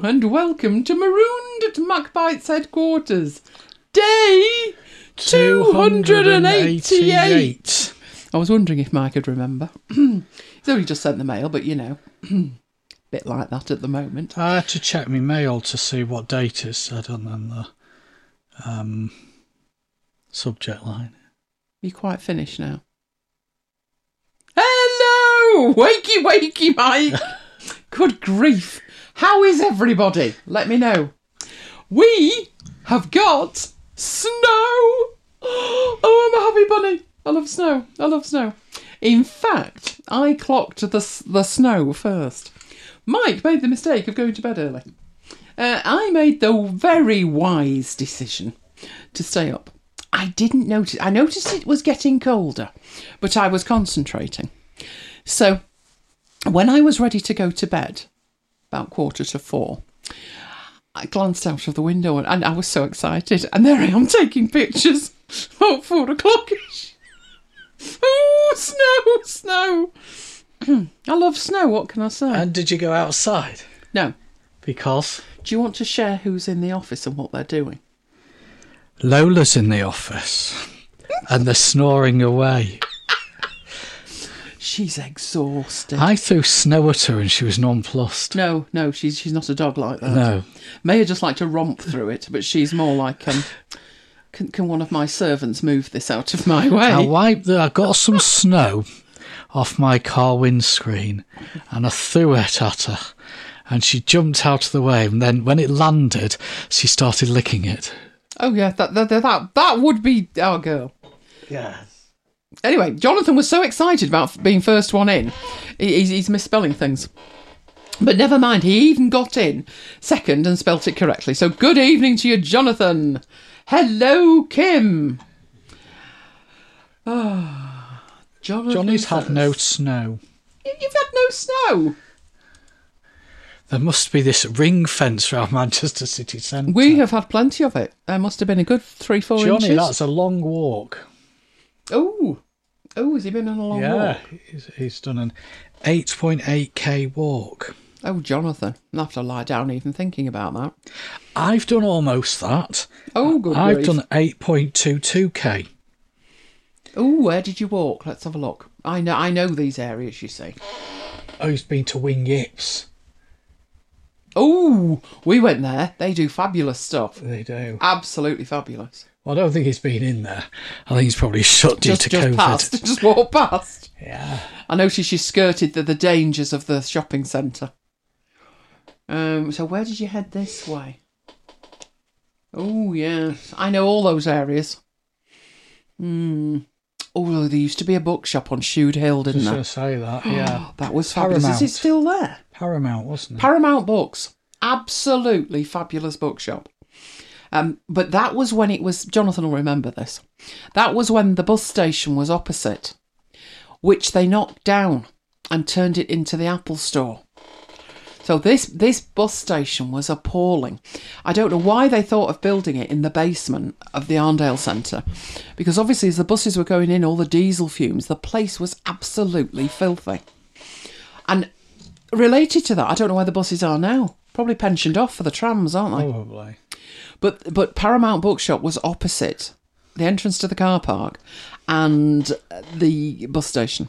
and welcome to Marooned at MacBite's headquarters. Day 288. I was wondering if Mike could remember. He's only just sent the mail, but you know, bit like that at the moment. I had to check my mail to see what date it said on the subject line. You quite finished now? Hello! Wakey, wakey, Mike! Good grief. How is everybody? Let me know. We have got snow! Oh, I'm a happy bunny. I love snow. I love snow. In fact, I clocked the snow first. Mike made the mistake of going to bed early. I made the very wise decision to stay up. I didn't notice. I noticed it was getting colder, but I was concentrating. So when I was ready to go to bed, about 3:45, I glanced out of the window and I was so excited. And there I am taking pictures about 4 o'clock-ish. Oh, snow. I love snow, what can I say? And did you go outside? No. Because? Do you want to share who's in the office and what they're doing? Lola's in the office and they're snoring away. She's exhausted. I threw snow at her and she was nonplussed. No, she's not a dog like that. No. Maya just like to romp through it, but she's more like, can one of my servants move this out of my way? I got some snow off my car windscreen and I threw it at her and she jumped out of the way, and then when it landed, she started licking it. Oh yeah, that would be our girl. Yeah. Anyway, Jonathan was so excited about being first one in, he's misspelling things. But never mind, he even got in second and spelt it correctly. So good evening to you, Jonathan. Hello, Kim. Oh, Johnny's had no snow. You've had no snow? There must be this ring fence around Manchester city centre. We have had plenty of it. There must have been a good 3-4 inches. Johnny, that's a long walk. Oh, has he been on a long walk? Yeah, he's done an 8.8k walk. Oh, Jonathan, I'll have to lie down even thinking about that. I've done almost that. Oh, good I've grief. done 8.22k. Oh, where did you walk? Let's have a look. I know these areas, you see. Oh, he's been to Wing Yips. Oh, we went there. They do fabulous stuff. They do. Absolutely fabulous. Well, I don't think he's been in there. I think he's probably shut due to COVID. Just walked past. Yeah. I noticed you skirted the dangers of the shopping centre. So where did you head this way? Oh, yes. I know all those areas. Oh, there used to be a bookshop on Shude Hill, didn't there? Just going to say that, yeah. That was fabulous. Paramount. Is it still there? Paramount, wasn't it? Paramount Books. Absolutely fabulous bookshop. But that was when it was... Jonathan will remember this. That was when the bus station was opposite, which they knocked down and turned it into the Apple store. So this bus station was appalling. I don't know why they thought of building it in the basement of the Arndale Centre, because obviously as the buses were going in, all the diesel fumes, the place was absolutely filthy. And related to that, I don't know where the buses are now. Probably pensioned off for the trams, aren't they? Probably. But Paramount Bookshop was opposite the entrance to the car park and the bus station.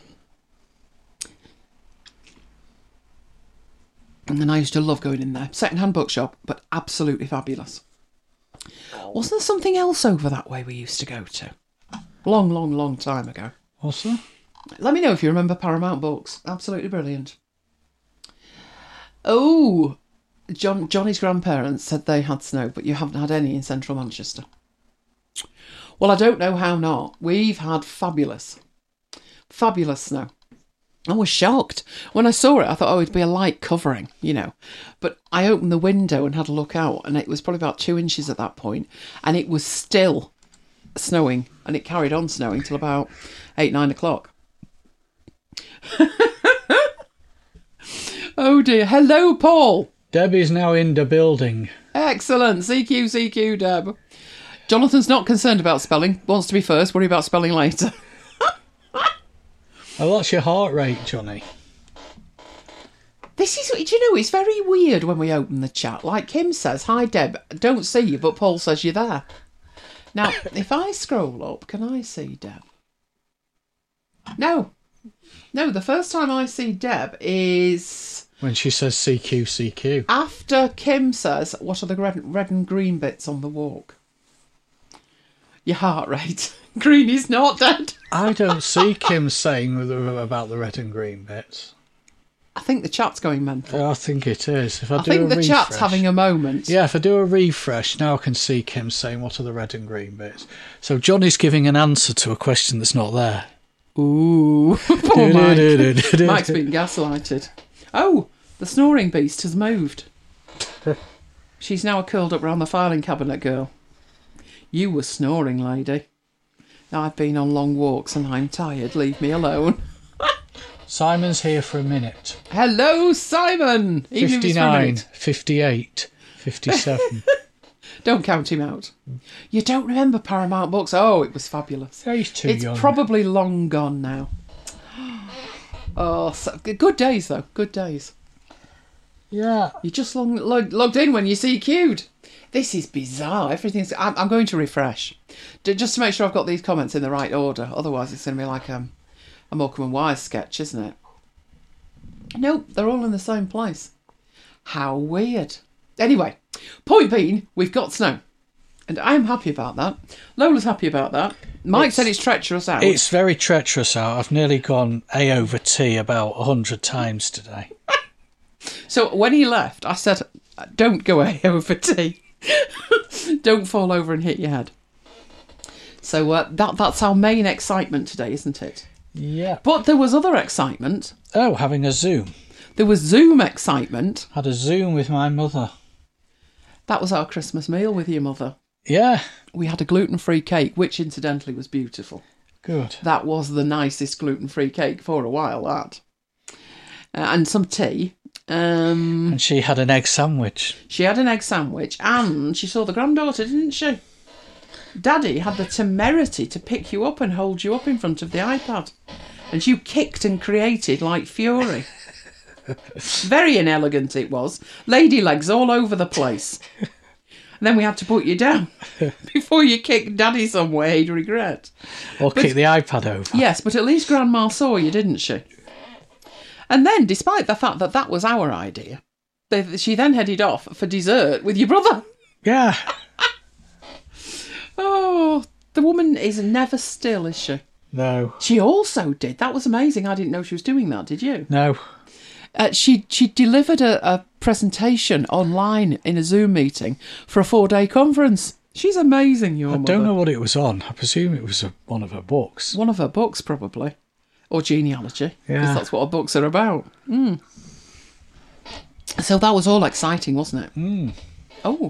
And then I used to love going in there. Second-hand bookshop, but absolutely fabulous. Wasn't there something else over that way we used to go to? Long time ago. What's that? Let me know if you remember Paramount Books. Absolutely brilliant. Oh, Johnny's grandparents said they had snow, but you haven't had any in central Manchester. Well, I don't know how not. We've had fabulous snow. I was shocked. When I saw it, I thought, it'd be a light covering, you know. But I opened the window and had a look out, and it was probably about 2 inches at that point, and it was still snowing, and it carried on snowing till about 8-9 o'clock. Oh dear. Hello, Paul. Debbie's now in the building. Excellent. CQ, Deb. Jonathan's not concerned about spelling. Wants to be first, worry about spelling later. Oh, that's your heart rate, Johnny. This is, do you know, it's very weird when we open the chat. Like Kim says, hi Deb, don't see you, but Paul says you're there. Now, if I scroll up, can I see Deb? No, the first time I see Deb is... when she says CQ, CQ. After Kim says, what are the red and green bits on the walk? Your heart rate. Green is not dead. I don't see Kim saying about the red and green bits. I think the chat's going mental. I think it is. If I think the chat's having a moment. Yeah, if I do a refresh, now I can see Kim saying, what are the red and green bits? So Johnny's giving an answer to a question that's not there. Ooh, poor Mike. Mike's been gaslighted. Oh, the snoring beast has moved. She's now curled up round the filing cabinet, girl. You were snoring, lady. I've been on long walks and I'm tired. Leave me alone. Simon's here for a minute. Hello, Simon. 59, 58, 57. Don't count him out. You don't remember Paramount Books? Oh, it was fabulous. Yeah, he's too young. It's probably long gone now. Oh, so, good days, though. Good days. Yeah. You just logged in when you CQ'd. This is bizarre. Everything's... I'm going to refresh. Just to make sure I've got these comments in the right order. Otherwise, it's going to be like a Morecambe and Wise sketch, isn't it? Nope, they're all in the same place. How weird. Anyway, point being, we've got snow. And I'm happy about that. Lola's happy about that. Mike said it's treacherous out. It's very treacherous out. I've nearly gone A over T about 100 times today. So when he left, I said, don't go A over T. Don't fall over and hit your head. So that's our main excitement today, isn't it? Yeah. But there was other excitement. Oh, having a Zoom. There was Zoom excitement. Had a Zoom with my mother. That was our Christmas meal with your mother. Yeah. We had a gluten-free cake, which incidentally was beautiful. Good. That was the nicest gluten-free cake for a while, that. And some tea. And she had an egg sandwich. She had an egg sandwich and she saw the granddaughter, didn't she? Daddy had the temerity to pick you up and hold you up in front of the iPad. And you kicked and created like fury. Very inelegant it was. Lady legs all over the place. And then we had to put you down before you kicked Daddy somewhere he'd regret. Or kick the iPad over. Yes, but at least Grandma saw you, didn't she? And then, despite the fact that that was our idea, she then headed off for dessert with your brother. Yeah. Oh, the woman is never still, is she? No. She also did. That was amazing. I didn't know she was doing that, did you? No. She delivered a presentation online in a Zoom meeting for a 4-day conference. She's amazing, your mother. I don't know what it was on. I presume it was one of her books. One of her books, probably. Or genealogy. Yeah. Because that's what her books are about. Mm. So that was all exciting, wasn't it? Mm. Oh.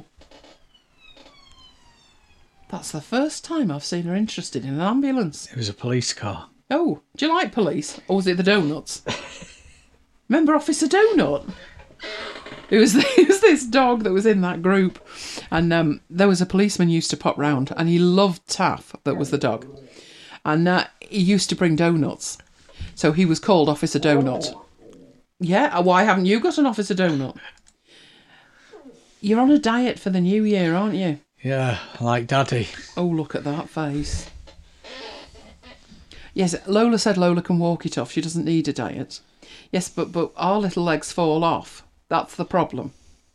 That's the first time I've seen her interested in an ambulance. It was a police car. Oh, do you like police? Or was it the donuts? Remember Officer Donut? It was this dog that was in that group. And there was a policeman used to pop round and he loved Taff, that was the dog. And he used to bring donuts. So he was called Officer Donut. Yeah, why haven't you got an Officer Donut? You're on a diet for the new year, aren't you? Yeah, like Daddy. Oh, look at that face. Yes, Lola said Lola can walk it off. She doesn't need a diet. Yes, but our little legs fall off. That's the problem.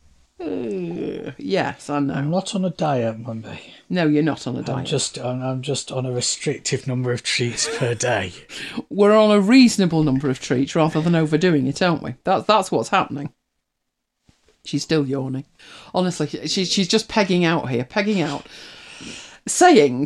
Yes, I know. I'm not on a diet, Monday. No, you're not on a diet. I'm just on a restrictive number of treats per day. We're on a reasonable number of treats rather than overdoing it, aren't we? That's what's happening. She's still yawning. Honestly, she's just pegging out here, saying,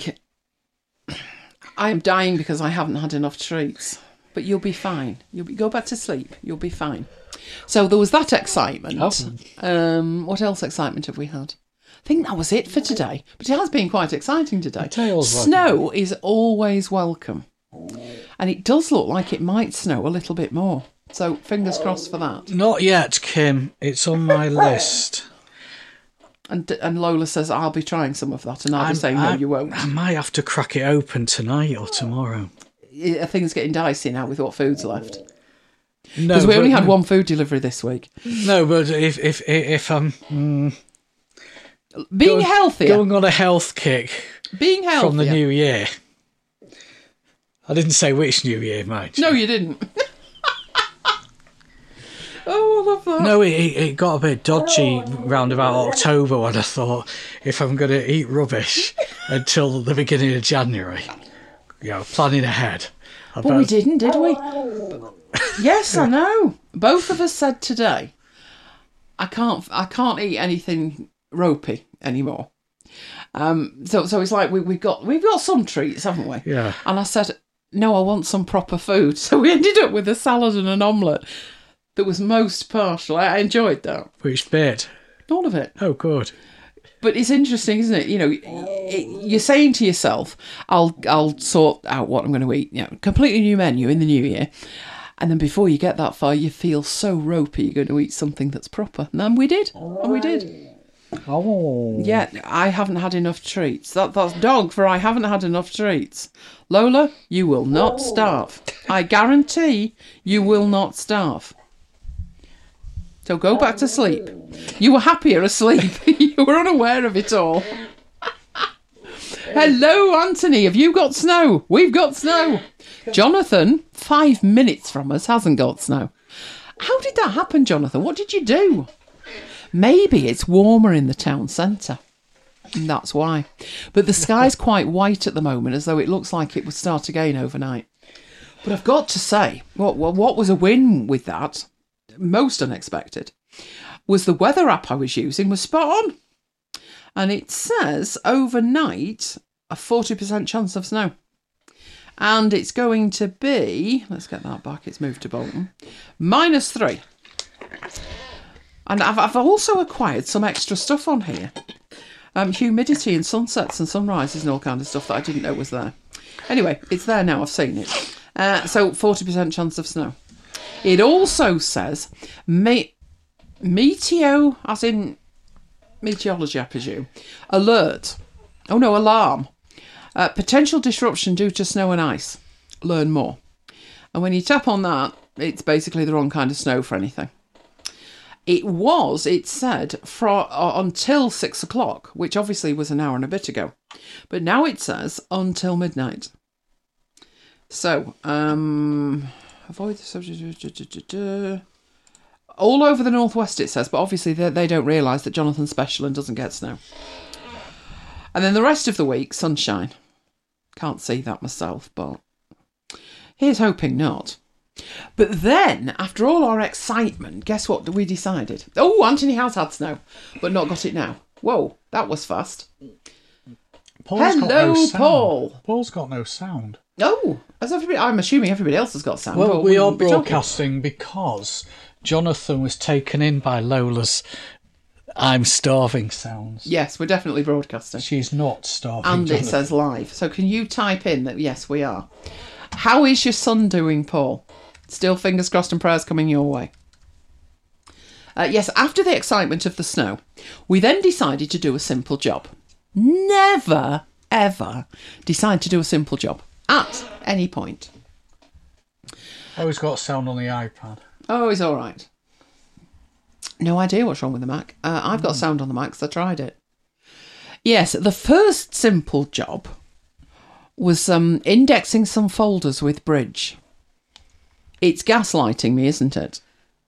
I am dying because I haven't had enough treats. But you'll be fine. Go back to sleep. You'll be fine. So there was that excitement. Oh. What else excitement have we had? I think that was it for today. But it has been quite exciting today. Snow is always welcome. And it does look like it might snow a little bit more. So fingers crossed for that. Not yet, Kim. It's on my list. And Lola says, I'll be trying some of that. And I'll be saying, no, you won't. I might have to crack it open tonight or tomorrow. Things getting dicey now with what food's left. No, Because we only had but- one food delivery this week. No, but if I'm Being healthier. going on a health kick Being healthier. from the new year, I didn't say which new year, mind you. No, you didn't. Oh, I love that. No, it got a bit dodgy round about October when I thought, if I'm going to eat rubbish until the beginning of January, planning ahead. But we didn't, did we? Yes, I know. Both of us said today, I can't eat anything ropey anymore. So it's like we've got some treats, haven't we? Yeah. And I said, no, I want some proper food. So we ended up with a salad and an omelette that was most partial. I enjoyed that. Which bit? All of it. Oh, good. But it's interesting, isn't it? You're saying to yourself, I'll sort out what I'm going to eat. Completely new menu in the new year. And then before you get that far, you feel so ropey you're going to eat something that's proper. And we did. Oh. Yeah, I haven't had enough treats. That's dog for I haven't had enough treats. Lola, you will not starve. I guarantee you will not starve. So go back to sleep. You were happier asleep. You were unaware of it all. Hello, Anthony. Have you got snow? We've got snow. Jonathan, 5 minutes from us, hasn't got snow. How did that happen, Jonathan? What did you do? Maybe it's warmer in the town centre. And that's why. But the sky's quite white at the moment, as though it looks like it would start again overnight. But I've got to say, what was a win with that, most unexpected, was the weather app I was using was spot on. And it says overnight a 40% chance of snow. And it's going to be, let's get that back, it's moved to Bolton, -3. And I've also acquired some extra stuff on here. Humidity and sunsets and sunrises and all kind of stuff that I didn't know was there. Anyway, it's there now, I've seen it. So 40% chance of snow. It also says meteo, as in meteorology, I presume. Alert. Oh no, alarm. Potential disruption due to snow and ice. Learn more. And when you tap on that, it's basically the wrong kind of snow for anything. It said until 6 o'clock, which obviously was an hour and a bit ago. But now it says until midnight. So, avoid the subject. All over the northwest it says, but obviously they don't realise that Jonathan's special and doesn't get snow. And then the rest of the week, sunshine. Can't see that myself, but here's hoping not. But then, after all our excitement, guess what we decided? Oh, Anthony has had snow, but not got it now. Whoa, that was fast. Paul's got Hello, no sound. Paul. Paul's got no sound. Oh, as everybody, I'm assuming everybody else has got sound. Well, or we are wouldn't be talking. broadcasting because Jonathan was taken in by Lola's I'm starving sounds. Yes, we're definitely broadcasting. She's not starving. And Jonathan. it says live. So can you type in that, yes, we are. How is your son doing, Paul? Still fingers crossed and prayers coming your way. Yes, after the excitement of the snow, we then decided to do a simple job. Never, ever decide to do a simple job at any point. Oh, he's got sound on the iPad. Oh, it's all right. No idea what's wrong with the Mac. I've got sound on the Mac because I tried it. Yes, the first simple job was indexing some folders with Bridge. It's gaslighting me, isn't it?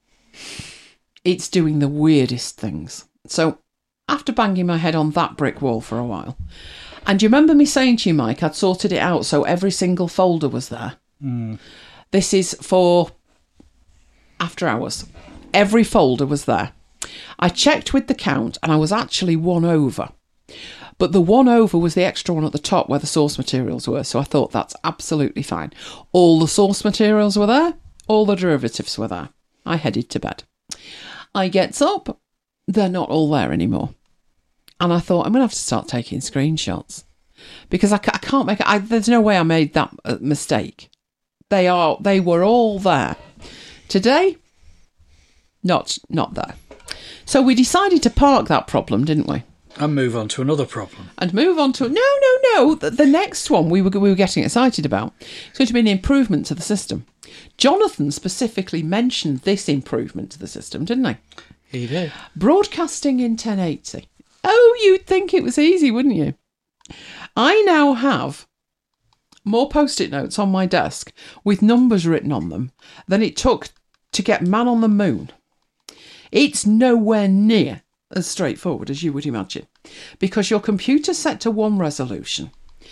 It's doing the weirdest things. So, after banging my head on that brick wall for a while, and you remember me saying to you, Mike, I'd sorted it out so every single folder was there. This is for after hours. Every folder was there. I checked with the count and I was actually 1 over. But the 1 over was the extra one at the top where the source materials were, so I thought that's absolutely fine. All the source materials were there, all the derivatives were there. I headed to bed. I gets up, they're not all there anymore. And I thought, I'm going to have to start taking screenshots. Because I can't make it, there's no way I made that mistake. They were all there. Today, not there. So we decided to park that problem, didn't we? And move on to another problem. And move on to... No. The next one we were getting excited about. It's going to be an improvement to the system. Jonathan specifically mentioned this improvement to the system, didn't he? He did. Broadcasting in 1080. Oh, you'd think it was easy, wouldn't you? I now have more post-it notes on my desk with numbers written on them than it took to get Man on the Moon. It's nowhere near as straightforward as you would imagine, because your computer's set to one resolution.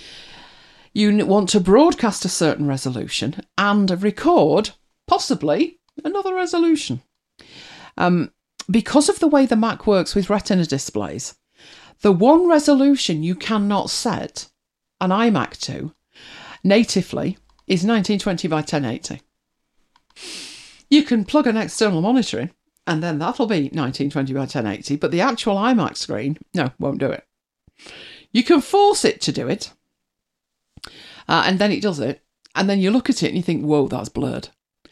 You want to broadcast a certain resolution and record, possibly, another resolution. Because of the way the Mac works with Retina displays, the one resolution you cannot set an iMac to natively is 1920 by 1080. You can plug an external monitor in, and then that'll be 1920 by 1080, but the actual iMac screen, no, won't do it. You can force it to do it, and then it does it, and then you look at it and you think, whoa, that's blurred.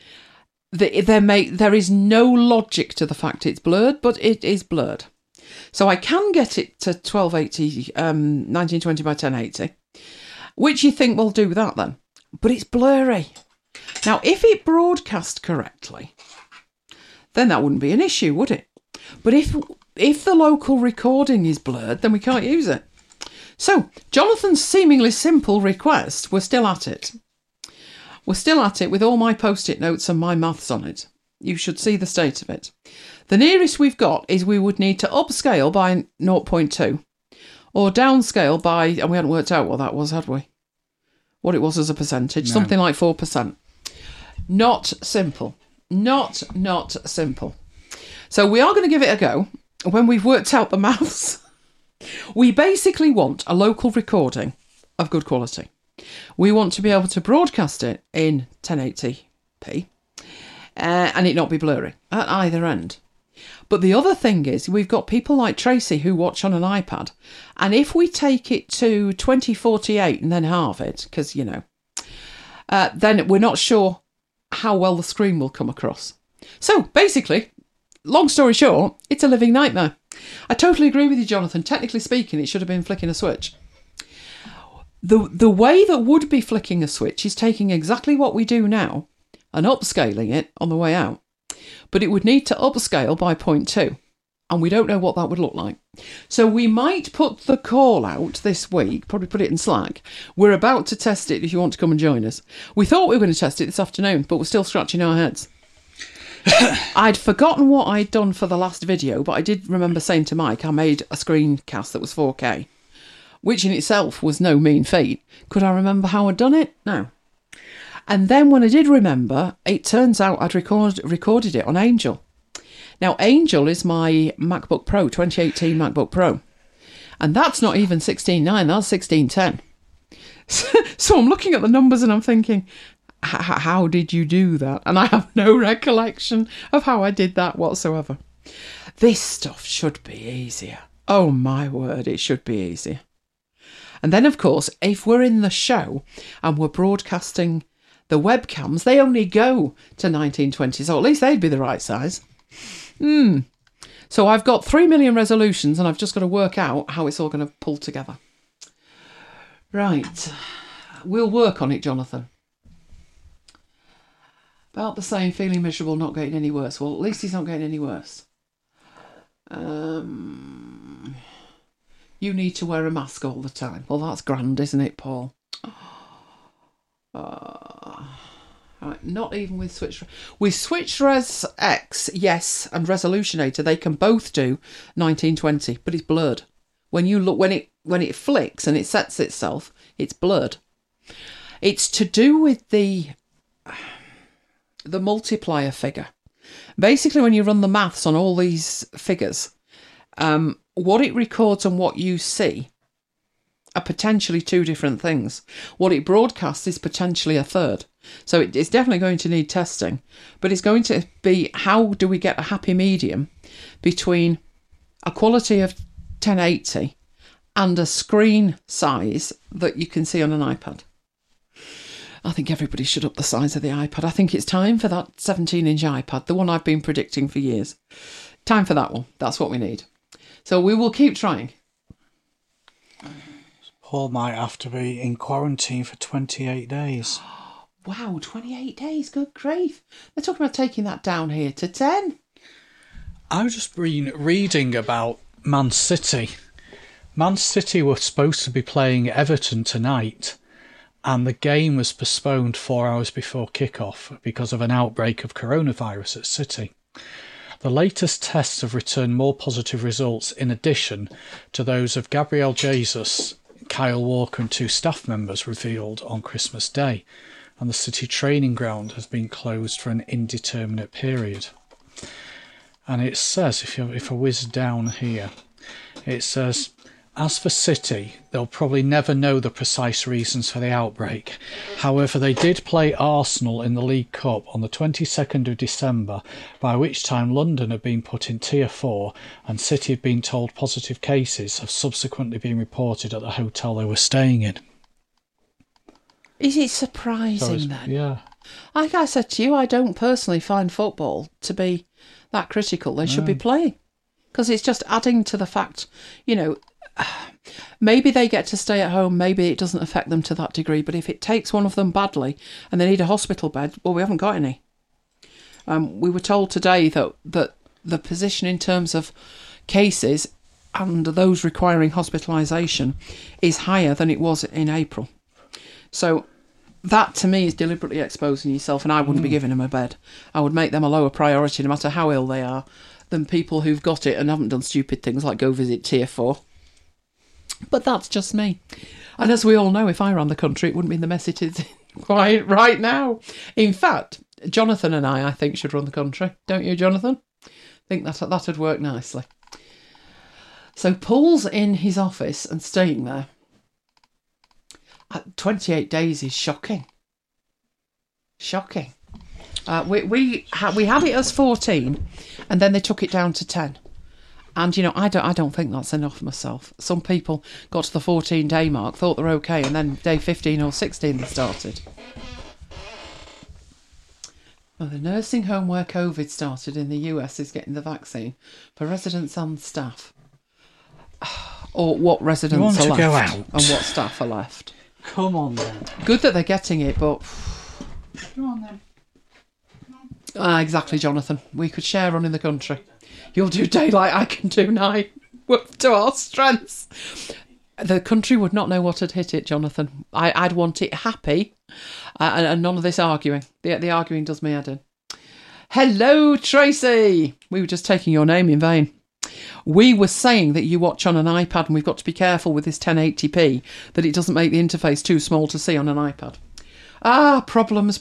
There is no logic to the fact it's blurred, but it is blurred. So I can get it to 1280, 1920 by 1080, which you think will do that then, but it's blurry. Now, if it broadcast correctly, then that wouldn't be an issue, would it? But if the local recording is blurred, then we can't use it. So, Jonathan's seemingly simple request, we're still at it. We're still at it with all my post-it notes and my maths on it. You should see the state of it. The nearest we've got is we would need to upscale by 0.2 or downscale by, and we hadn't worked out what that was, had we? What it was as a percentage, no. Something like 4%. Not simple. Not simple. So we are going to give it a go when we've worked out the maths. We basically want a local recording of good quality. We want to be able to broadcast it in 1080p and it not be blurry at either end. But the other thing is we've got people like Tracy who watch on an iPad, and if we take it to 2048 and then halve it, because, you know, then we're not sure how well the screen will come across. So basically, long story short, it's a living nightmare. I totally agree with you, Jonathan. Technically speaking, it should have been flicking a switch. The way that would be flicking a switch is taking exactly what we do now and upscaling it on the way out. But it would need to upscale by 0.2, and we don't know what that would look like. So we might put the call out this week, probably put it in Slack. We're about to test it if you want to come and join us. We thought we were going to test it this afternoon, but we're still scratching our heads. I'd forgotten what I'd done for the last video, but I did remember saying to Mike I made a screencast that was 4K, which in itself was no mean feat. Could I remember how I'd done it? No. And then when I did remember, it turns out I'd recorded it on Angel. Now, Angel is my MacBook Pro, 2018 MacBook Pro. And that's not even 16.9, that's 16.10. So I'm looking at the numbers and I'm thinking, how did you do that? And I have no recollection of how I did that whatsoever. This stuff should be easier. Oh my word, it should be easier. And then, of course, if we're in the show and we're broadcasting the webcams, they only go to 1920, so at least they'd be the right size. So I've got 3 million resolutions and I've just got to work out how it's all going to pull together. Right. We'll work on it, Jonathan. About the same, feeling miserable, not getting any worse. Well, at least he's not getting any worse. You need to wear a mask all the time. Well, that's grand, isn't it, Paul? Right, not even with Switch. With Switch Res X, yes, and Resolutionator, they can both do 1920, but it's blurred. When you look, when it flicks and it sets itself, it's blurred. It's to do with the multiplier figure. Basically, when you run the maths on all these figures, what it records and what you see are potentially two different things. What it broadcasts is potentially a third. So it's definitely going to need testing, but it's going to be, how do we get a happy medium between a quality of 1080 and a screen size that you can see on an iPad? I think everybody should up the size of the iPad. I think it's time for that 17-inch iPad, the one I've been predicting for years. Time for that one. That's what we need. So we will keep trying. Paul might have to be in quarantine for 28 days. Wow, 28 days, good grief. They're talking about taking that down here to 10. I've just been reading about Man City. Man City were supposed to be playing Everton tonight, and the game was postponed 4 hours before kick-off because of an outbreak of coronavirus at City. The latest tests have returned more positive results in addition to those of Gabriel Jesus, Kyle Walker and 2 staff members revealed on Christmas Day, and the City training ground has been closed for an indeterminate period. And it says, if I whiz down here, it says, as for City, they'll probably never know the precise reasons for the outbreak. However, they did play Arsenal in the League Cup on the 22nd of December, by which time London had been put in Tier 4 and City had been told positive cases have subsequently been reported at the hotel they were staying in. Is it surprising then? Yeah. Like I said to you, I don't personally find football to be that critical. They should be playing. Because it's just adding to the fact, maybe they get to stay at home, maybe it doesn't affect them to that degree, but if it takes one of them badly and they need a hospital bed, well, we haven't got any. We were told today that the position in terms of cases and those requiring hospitalisation is higher than it was in April. So that to me is deliberately exposing yourself, and I wouldn't be giving them a bed. I would make them a lower priority no matter how ill they are than people who've got it and haven't done stupid things like go visit Tier 4. But that's just me. And as we all know, if I ran the country, it wouldn't be in the mess it is quite right now. In fact, Jonathan and I think, should run the country. Don't you, Jonathan? I think that'd work nicely. So Paul's in his office and staying there. 28 days is shocking. Shocking. We had it as 14, and then they took it down to 10. And I don't think that's enough myself. Some people got to the 14-day mark, thought they were okay, and then day 15 or 16 they started. Well, the nursing home where COVID started in the US is getting the vaccine for residents and staff. Or what residents are left go out. and what staff are left. Come on then. Good that they're getting it, but... Come on then. Exactly, Jonathan. We could share running the country. You'll do daylight, I can do night. To our strengths. The country would not know what had hit it, Jonathan. I'd want it happy and none of this arguing. The arguing does me head in. Hello, Tracy. We were just taking your name in vain. We were saying that you watch on an iPad, and we've got to be careful with this 1080p that it doesn't make the interface too small to see on an iPad. Problems.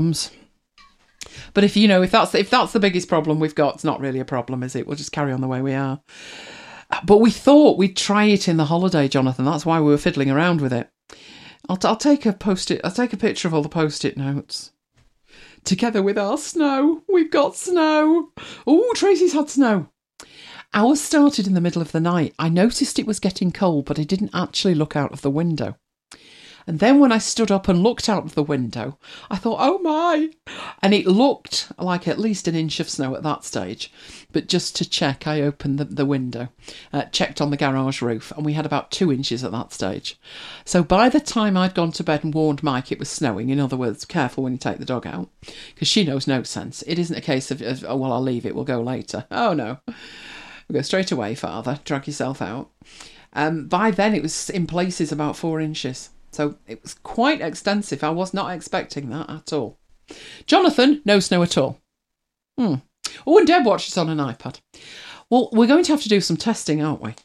But if that's the biggest problem we've got, it's not really a problem, is it? We'll just carry on the way we are. But we thought we'd try it in the holiday, Jonathan. That's why we were fiddling around with it. I'll take a post-it. I'll take a picture of all the post-it notes. Together with our snow, we've got snow. Oh, Tracy's had snow. Ours started in the middle of the night. I noticed it was getting cold, but I didn't actually look out of the window. And then when I stood up and looked out of the window, I thought, oh my! And it looked like at least an inch of snow at that stage. But just to check, I opened the window, checked on the garage roof, and we had about 2 inches at that stage. So by the time I'd gone to bed and warned Mike it was snowing, in other words, careful when you take the dog out, because she knows no sense. It isn't a case of, oh, well, I'll leave it, we'll go later. Oh, no. We'll go straight away, Father. Drag yourself out. By then, it was in places about 4 inches. So it was quite extensive. I was not expecting that at all. Jonathan, no snow at all. Oh, and Deb watches on an iPad. Well, we're going to have to do some testing, aren't we?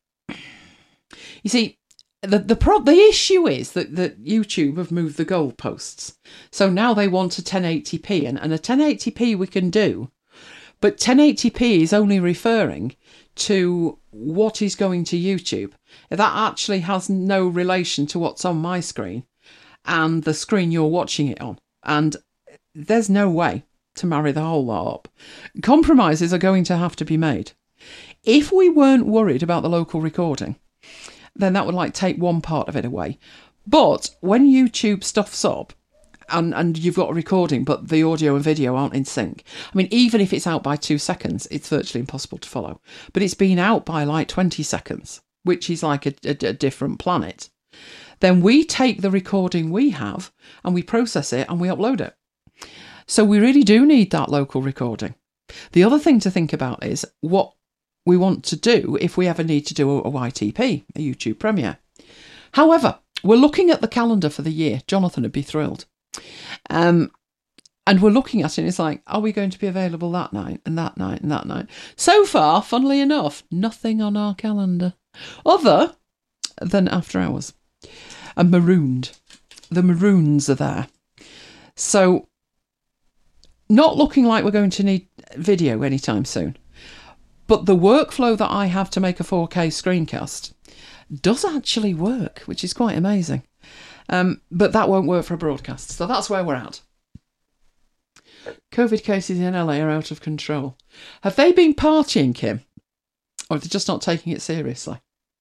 You see, the issue is that YouTube have moved the goalposts. So now they want a 1080p, and a 1080p we can do. But 1080p is only referring to what is going to YouTube. That actually has no relation to what's on my screen and the screen you're watching it on. And there's no way to marry the whole lot up. Compromises are going to have to be made. If we weren't worried about the local recording, then that would take one part of it away. But when YouTube stuffs up, and you've got a recording, but the audio and video aren't in sync. I mean, even if it's out by 2 seconds, it's virtually impossible to follow. But it's been out by 20 seconds, which is like a different planet. then we take the recording we have and we process it and we upload it. So we really do need that local recording. The other thing to think about is what we want to do if we ever need to do a YTP, a YouTube premiere. However, we're looking at the calendar for the year. Jonathan would be thrilled. And we're looking at it and it's like, are we going to be available that night and that night and that night? So far, funnily enough, nothing on our calendar other than after hours. And Marooned. The Maroons are there. So not looking like we're going to need video anytime soon. But the workflow that I have to make a 4K screencast does actually work, which is quite amazing. But that won't work for a broadcast. So that's where we're at. COVID cases in LA are out of control. Have they been partying, Kim? Or are they just not taking it seriously?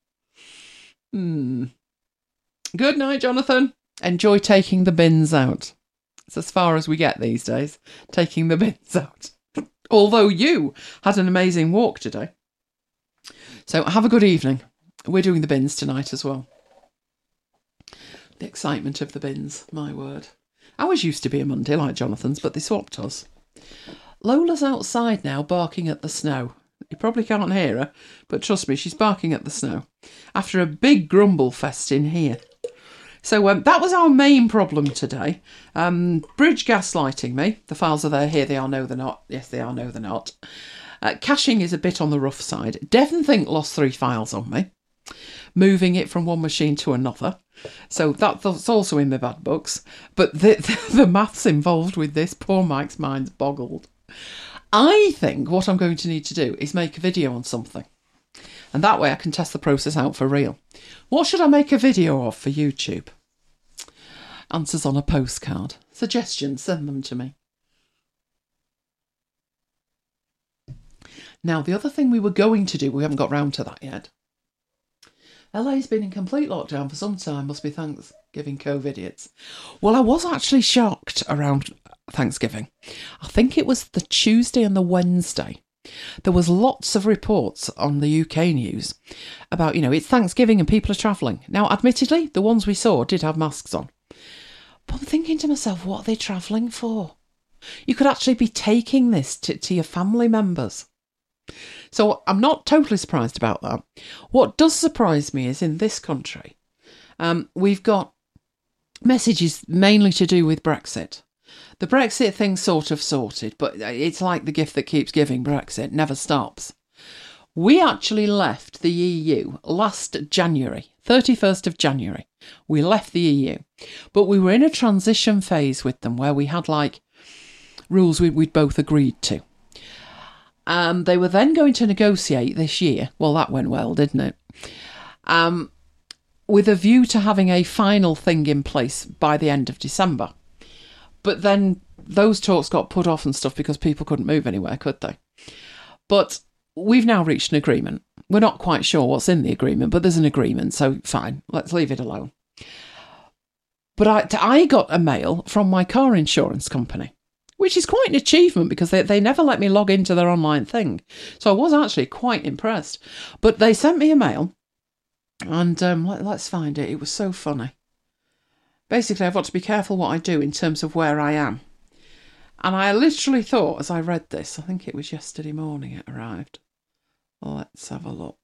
Good night, Jonathan. Enjoy taking the bins out. It's as far as we get these days, taking the bins out. Although you had an amazing walk today. So have a good evening. We're doing the bins tonight as well. The excitement of the bins, my word. Ours used to be a Monday like Jonathan's, but they swapped us. Lola's outside now barking at the snow. You probably can't hear her, but trust me, she's barking at the snow. After a big grumble fest in here. So that was our main problem today. Bridge gaslighting me. The files are there. Here they are. No, they're not. Yes, they are. No, they're not. Caching is a bit on the rough side. DevonThink lost 3 files on me. Moving it from one machine to another. So that's also in the bad books. But the maths involved with this, poor Mike's mind's boggled. I think what I'm going to need to do is make a video on something. And that way I can test the process out for real. What should I make a video of for YouTube? Answers on a postcard. Suggestions, send them to me. Now, the other thing we were going to do, we haven't got round to that yet. LA's been in complete lockdown for some time, must be Thanksgiving COVIDiots. Well, I was actually shocked around Thanksgiving. I think it was the Tuesday and the Wednesday. There was lots of reports on the UK news about, it's Thanksgiving and people are travelling. Now, admittedly, the ones we saw did have masks on. But I'm thinking to myself, what are they travelling for? You could actually be taking this to your family members. So I'm not totally surprised about that. What does surprise me is in this country, we've got messages mainly to do with Brexit. The Brexit thing's sort of sorted, but it's like the gift that keeps giving. Brexit never stops. We actually left the EU last January, 31st of January. We left the EU, but we were in a transition phase with them where we had rules we'd both agreed to. They were then going to negotiate this year. Well, that went well, didn't it? With a view to having a final thing in place by the end of December. But then those talks got put off and stuff because people couldn't move anywhere, could they? But we've now reached an agreement. We're not quite sure what's in the agreement, but there's an agreement, so fine, let's leave it alone. But I got a mail from my car insurance company, which is quite an achievement because they never let me log into their online thing. So I was actually quite impressed. But they sent me a mail, and let's find it. It was so funny. Basically, I've got to be careful what I do in terms of where I am. And I literally thought, as I read this, I think it was yesterday morning it arrived. Let's have a look.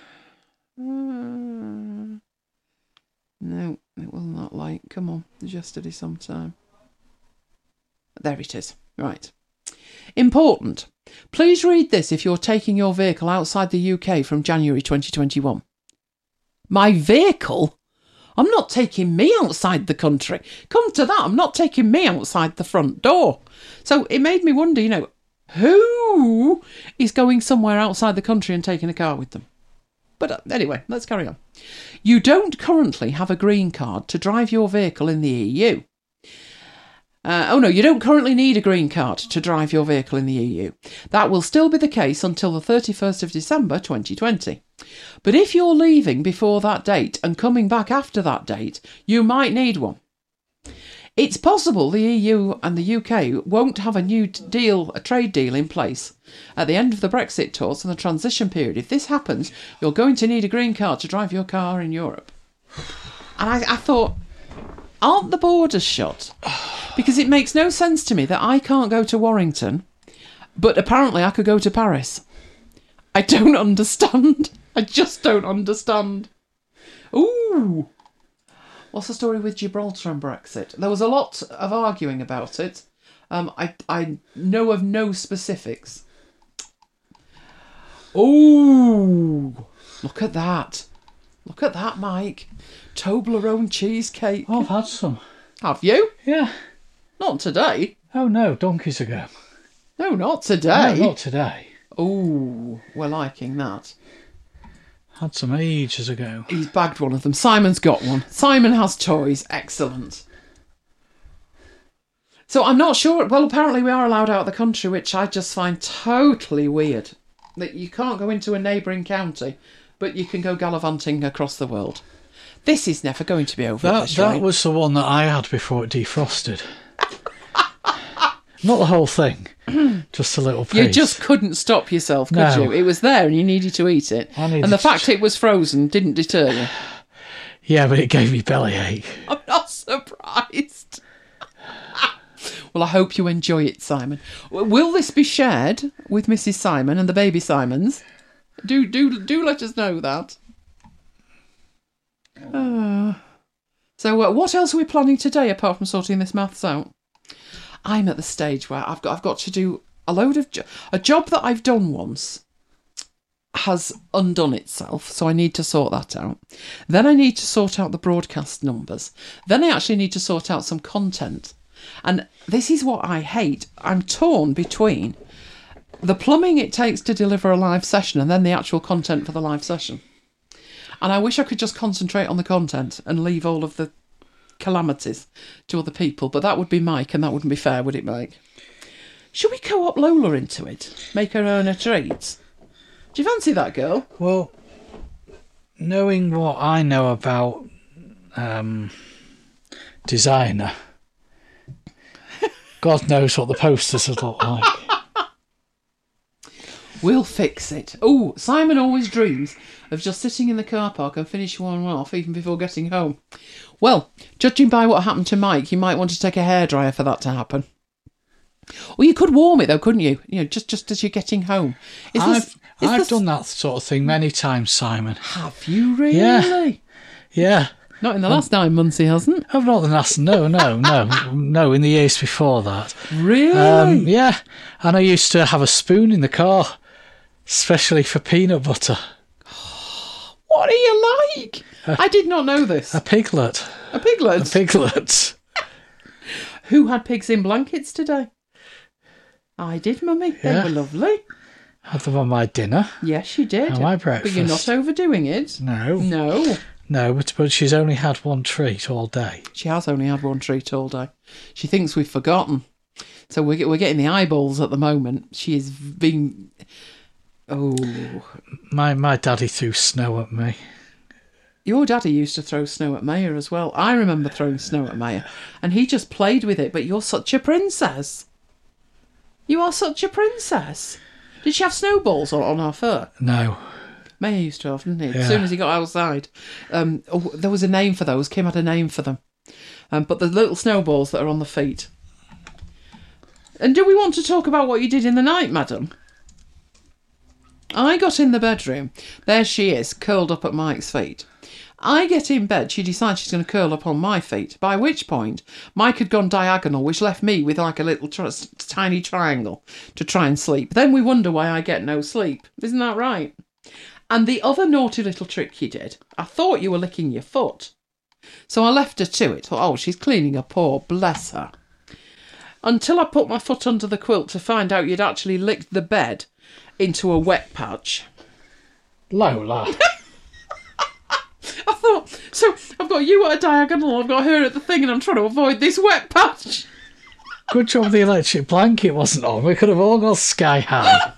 No, it wasn't that late. Come on, it was yesterday sometime. There it is. Right. Important. Please read this if you're taking your vehicle outside the UK from January 2021. My vehicle? I'm not taking me outside the country. Come to that, I'm not taking me outside the front door. So it made me wonder, who is going somewhere outside the country and taking a car with them? But anyway, let's carry on. You don't currently have a green card to drive your vehicle in the EU. You don't currently need a green card to drive your vehicle in the EU. That will still be the case until the 31st of December 2020. But if you're leaving before that date and coming back after that date, you might need one. It's possible the EU and the UK won't have a new deal, a trade deal in place at the end of the Brexit talks and the transition period. If this happens, you're going to need a green card to drive your car in Europe. And I thought, aren't the borders shut? Because it makes no sense to me that I can't go to Warrington, but apparently I could go to Paris. I don't understand. I just don't understand. Ooh. What's the story with Gibraltar and Brexit? There was a lot of arguing about it. I know of no specifics. Ooh. Look at that. Look at that, Mike. Toblerone cheesecake. Oh, I've had some. Have you? Yeah. Not today. Oh, no, donkeys ago. No, not today. No, not today. Ooh, we're liking that. Had some ages ago. He's bagged one of them. Simon's got one. Simon has toys. Excellent. So I'm not sure. Well, apparently we are allowed out of the country, which I just find totally weird. That you can't go into a neighbouring county, but you can go gallivanting across the world. This is never going to be over. That was the one that I had before it defrosted. Not the whole thing, just a little piece. You just couldn't stop yourself, could you? It was there and you needed to eat it. And the fact it was frozen didn't deter you. Yeah, but it gave me bellyache. I'm not surprised. Well, I hope you enjoy it, Simon. Will this be shared with Mrs. Simon and the baby Simons? Do let us know that. So what else are we planning today apart from sorting this maths out? I'm at the stage where I've got to do a load of... a job that I've done once has undone itself, so I need to sort that out. Then I need to sort out the broadcast numbers. Then I actually need to sort out some content. And this is what I hate. I'm torn between the plumbing it takes to deliver a live session and then the actual content for the live session. And I wish I could just concentrate on the content and leave all of the calamities to other people, but that would be Mike and that wouldn't be fair, would it, Mike? Should we co-op Lola into it? Make her earn her treats? Do you fancy that, girl? Well, knowing what I know about designer, God knows what the posters would look like. We'll fix it. Oh, Simon always dreams of just sitting in the car park and finishing one off even before getting home. Well, judging by what happened to Mike, you might want to take a hairdryer for that to happen. Or you could warm it though, couldn't you? You know, just as you're getting home. I've done that sort of thing many times, Simon. Have you really? Yeah. Not in the last 9 months, he hasn't. Oh, not the last. No. In the years before that. Really? Yeah. And I used to have a spoon in the car, especially for peanut butter. What are you like? I did not know this. A piglet. A piglet? A piglet. Who had pigs in blankets today? I did, Mummy. They were lovely. Had them on my dinner. Yes, you did. And my breakfast. But you're not overdoing it. No. No, but she's only had one treat all day. She has only had one treat all day. She thinks we've forgotten. So we're getting the eyeballs at the moment. She is being... Oh. My daddy threw snow at me. Your daddy used to throw snow at Maya as well. I remember throwing snow at Maya. And he just played with it. But you're such a princess. You are such a princess. Did she have snowballs on her fur? No. Maya used to have, didn't he? Yeah. As soon as he got outside. There was a name for those. Kim had a name for them. But the little snowballs that are on the feet. And do we want to talk about what you did in the night, madam? I got in the bedroom. There she is, curled up at Mike's feet. I get in bed. She decides she's going to curl up on my feet, by which point Mike had gone diagonal, which left me with like a little tiny triangle to try and sleep. Then we wonder why I get no sleep. Isn't that right? And the other naughty little trick you did, I thought you were licking your foot. So I left her to it. Thought, oh, she's cleaning her paw, bless her. Until I put my foot under the quilt to find out you'd actually licked the bed into a wet patch. Lola. I thought, so I've got you at a diagonal, I've got her at the thing, and I'm trying to avoid this wet patch. Good job the electric blanket wasn't on. We could have all gone sky high.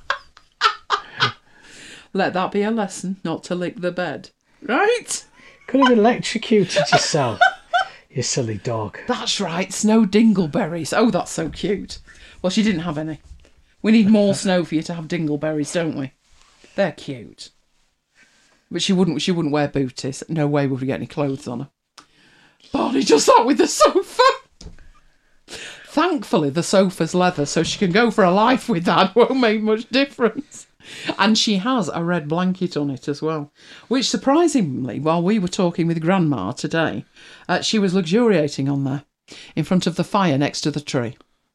Let that be a lesson, not to lick the bed. Right? Could have electrocuted yourself, you silly dog. That's right, snow dingleberries. Oh, that's so cute. Well, she didn't have any. We need more snow for you to have dingleberries, don't we? They're cute. But she wouldn't wear booties. No way would we get any clothes on her. Barney does that with the sofa. Thankfully, the sofa's leather, so she can go for a life with that. Won't make much difference. And she has a red blanket on it as well, which surprisingly, while we were talking with Grandma today, she was luxuriating on there in front of the fire next to the tree.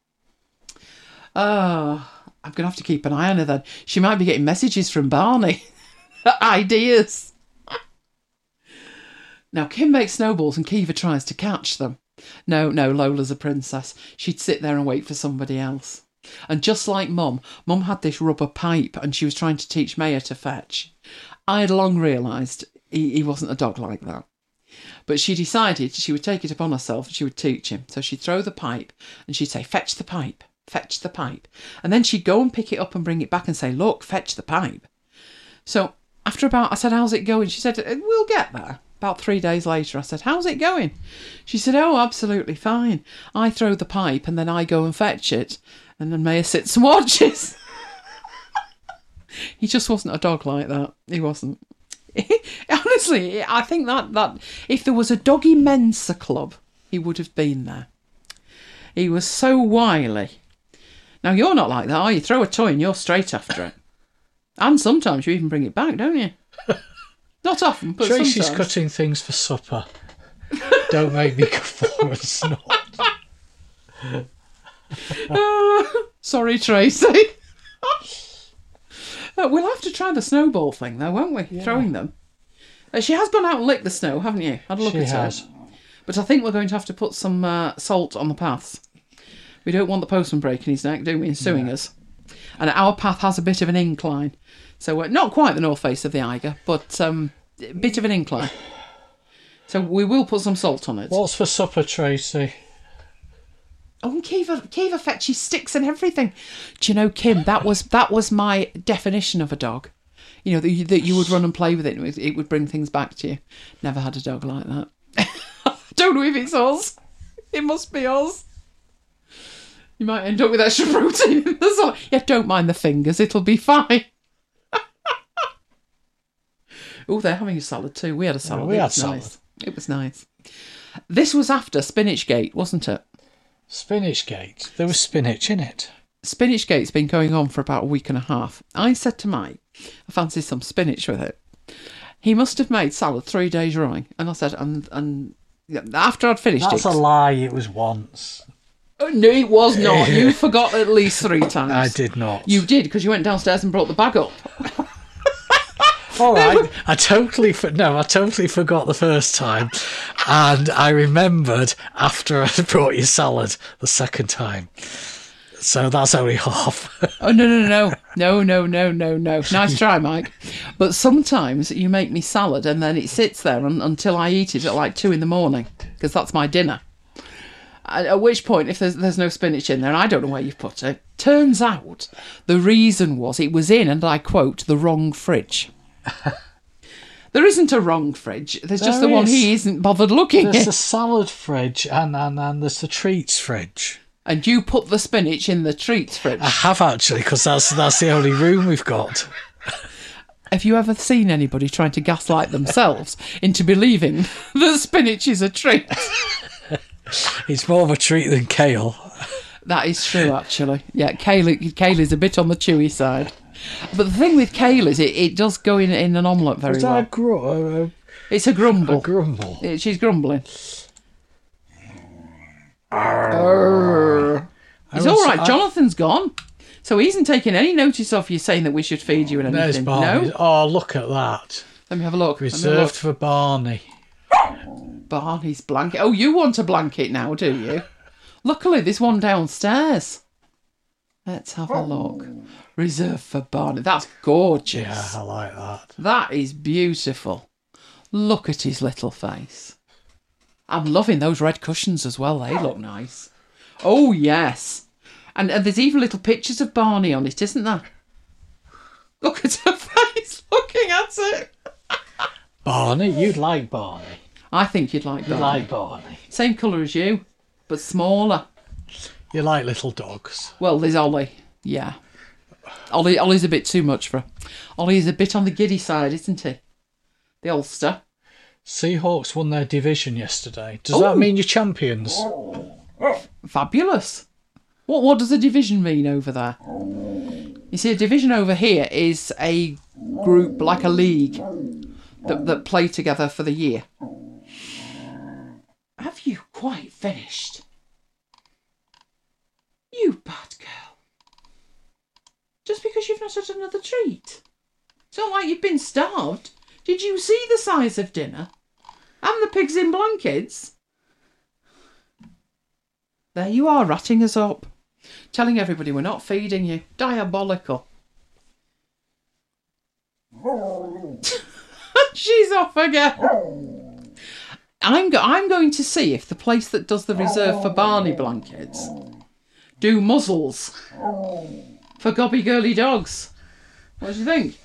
I'm going to have to keep an eye on her then. She might be getting messages from Barney. Ideas. Now, Kim makes snowballs and Kiva tries to catch them. No, Lola's a princess. She'd sit there and wait for somebody else. And just like Mum had this rubber pipe and she was trying to teach Maya to fetch. I had long realised he wasn't a dog like that. But she decided she would take it upon herself and she would teach him. So she'd throw the pipe and she'd say, fetch the pipe, fetch the pipe. And then she'd go and pick it up and bring it back and say, look, fetch the pipe. So after I said, how's it going? She said, we'll get there. About 3 days later, I said, how's it going? She said, oh, absolutely fine. I throw the pipe and then I go and fetch it. And then Maya sits and watches. He just wasn't a dog like that. He wasn't. Honestly, I think that if there was a doggy Mensa club, he would have been there. He was so wily. Now, you're not like that, are you? Throw a toy and you're straight after it. And sometimes you even bring it back, don't you? Not often, but Tracy's sometimes. cutting things for supper. Don't make me guffaw and snort. Sorry, Tracy. We'll have to try the snowball thing, though, won't we? Yeah. Throwing them. She has gone out and licked the snow, haven't you? Had a look at her. But I think we're going to have to put some salt on the paths. We don't want the postman breaking his neck, do we, and suing us. And our path has a bit of an incline. So not quite the north face of the Eiger, but a bit of an incline. So we will put some salt on it. What's for supper, Tracy? Oh, and Kiva fetches sticks and everything. Do you know, Kim, that was my definition of a dog. You know, that you would run and play with it and it would bring things back to you. Never had a dog like that. Don't know if it's us. It must be us. You might end up with extra protein in the salad. Yeah, don't mind the fingers. It'll be fine. Oh, they're having a salad too. We had a salad. Yeah, we had salad. Nice. It was nice. This was after Spinach Gate, wasn't it? Spinach Gate. There was spinach in it. Spinach Gate's been going on for about a week and a half. I said to Mike, I fancy some spinach with it. He must have made salad 3 days running. And I said, and after I'd finished That's a lie. It was once. No, it was not. You forgot at least 3 times. I did not. You did, because you went downstairs and brought the bag up. All right, I totally forgot the first time, and I remembered after I brought you salad the second time. So that's only half. Oh no! Nice try, Mike. But sometimes you make me salad and then it sits there until I eat it at like 2 a.m, because that's my dinner. At which point, if there's no spinach in there, and I don't know where you've put it, turns out the reason was it was in, and I quote, the wrong fridge. There isn't a wrong fridge. There's just the one he isn't bothered looking at. There's the salad fridge and there's the treats fridge. And you put the spinach in the treats fridge. I have actually, because that's the only room we've got. Have you ever seen anybody trying to gaslight themselves into believing that spinach is a treat? It's more of a treat than kale. That is true, actually. Yeah, kale is a bit on the chewy side. But the thing with kale is it does go in an omelette very well. It's a grumble. A grumble. She's grumbling. It's all right. Jonathan's gone. So he isn't taking any notice of you saying that we should feed you and anything. No? Oh, look at that. Let me have a look. Reserved for Barney. Barney's blanket. Oh, you want a blanket now, do you? Luckily, there's one downstairs. Let's have a look. Reserved for Barney. That's gorgeous. Yeah, I like that. That is beautiful. Look at his little face. I'm loving those red cushions as well. They look nice. Oh, yes. And there's even little pictures of Barney on it, isn't there? Look at her face looking at it. Barney? You'd like Barney. I think you'd like Barney. You like Barney. Same colour as you, but smaller. You like little dogs. Well, there's Ollie. Yeah. Ollie's a bit too much for her. Ollie's a bit on the giddy side, isn't he? The Ulster. Seahawks won their division yesterday. Does that mean you're champions? Fabulous. What does a division mean over there? You see, a division over here is a group, like a league, that play together for the year. Have you quite finished? You bad girl. Just because you've not had another treat. It's not like you've been starved. Did you see the size of dinner? And the pigs in blankets? There you are, ratting us up. Telling everybody we're not feeding you. Diabolical. She's off again. I'm going to see if the place that does the reserve for Barney blankets do muzzles for gobby girly dogs. What do you think?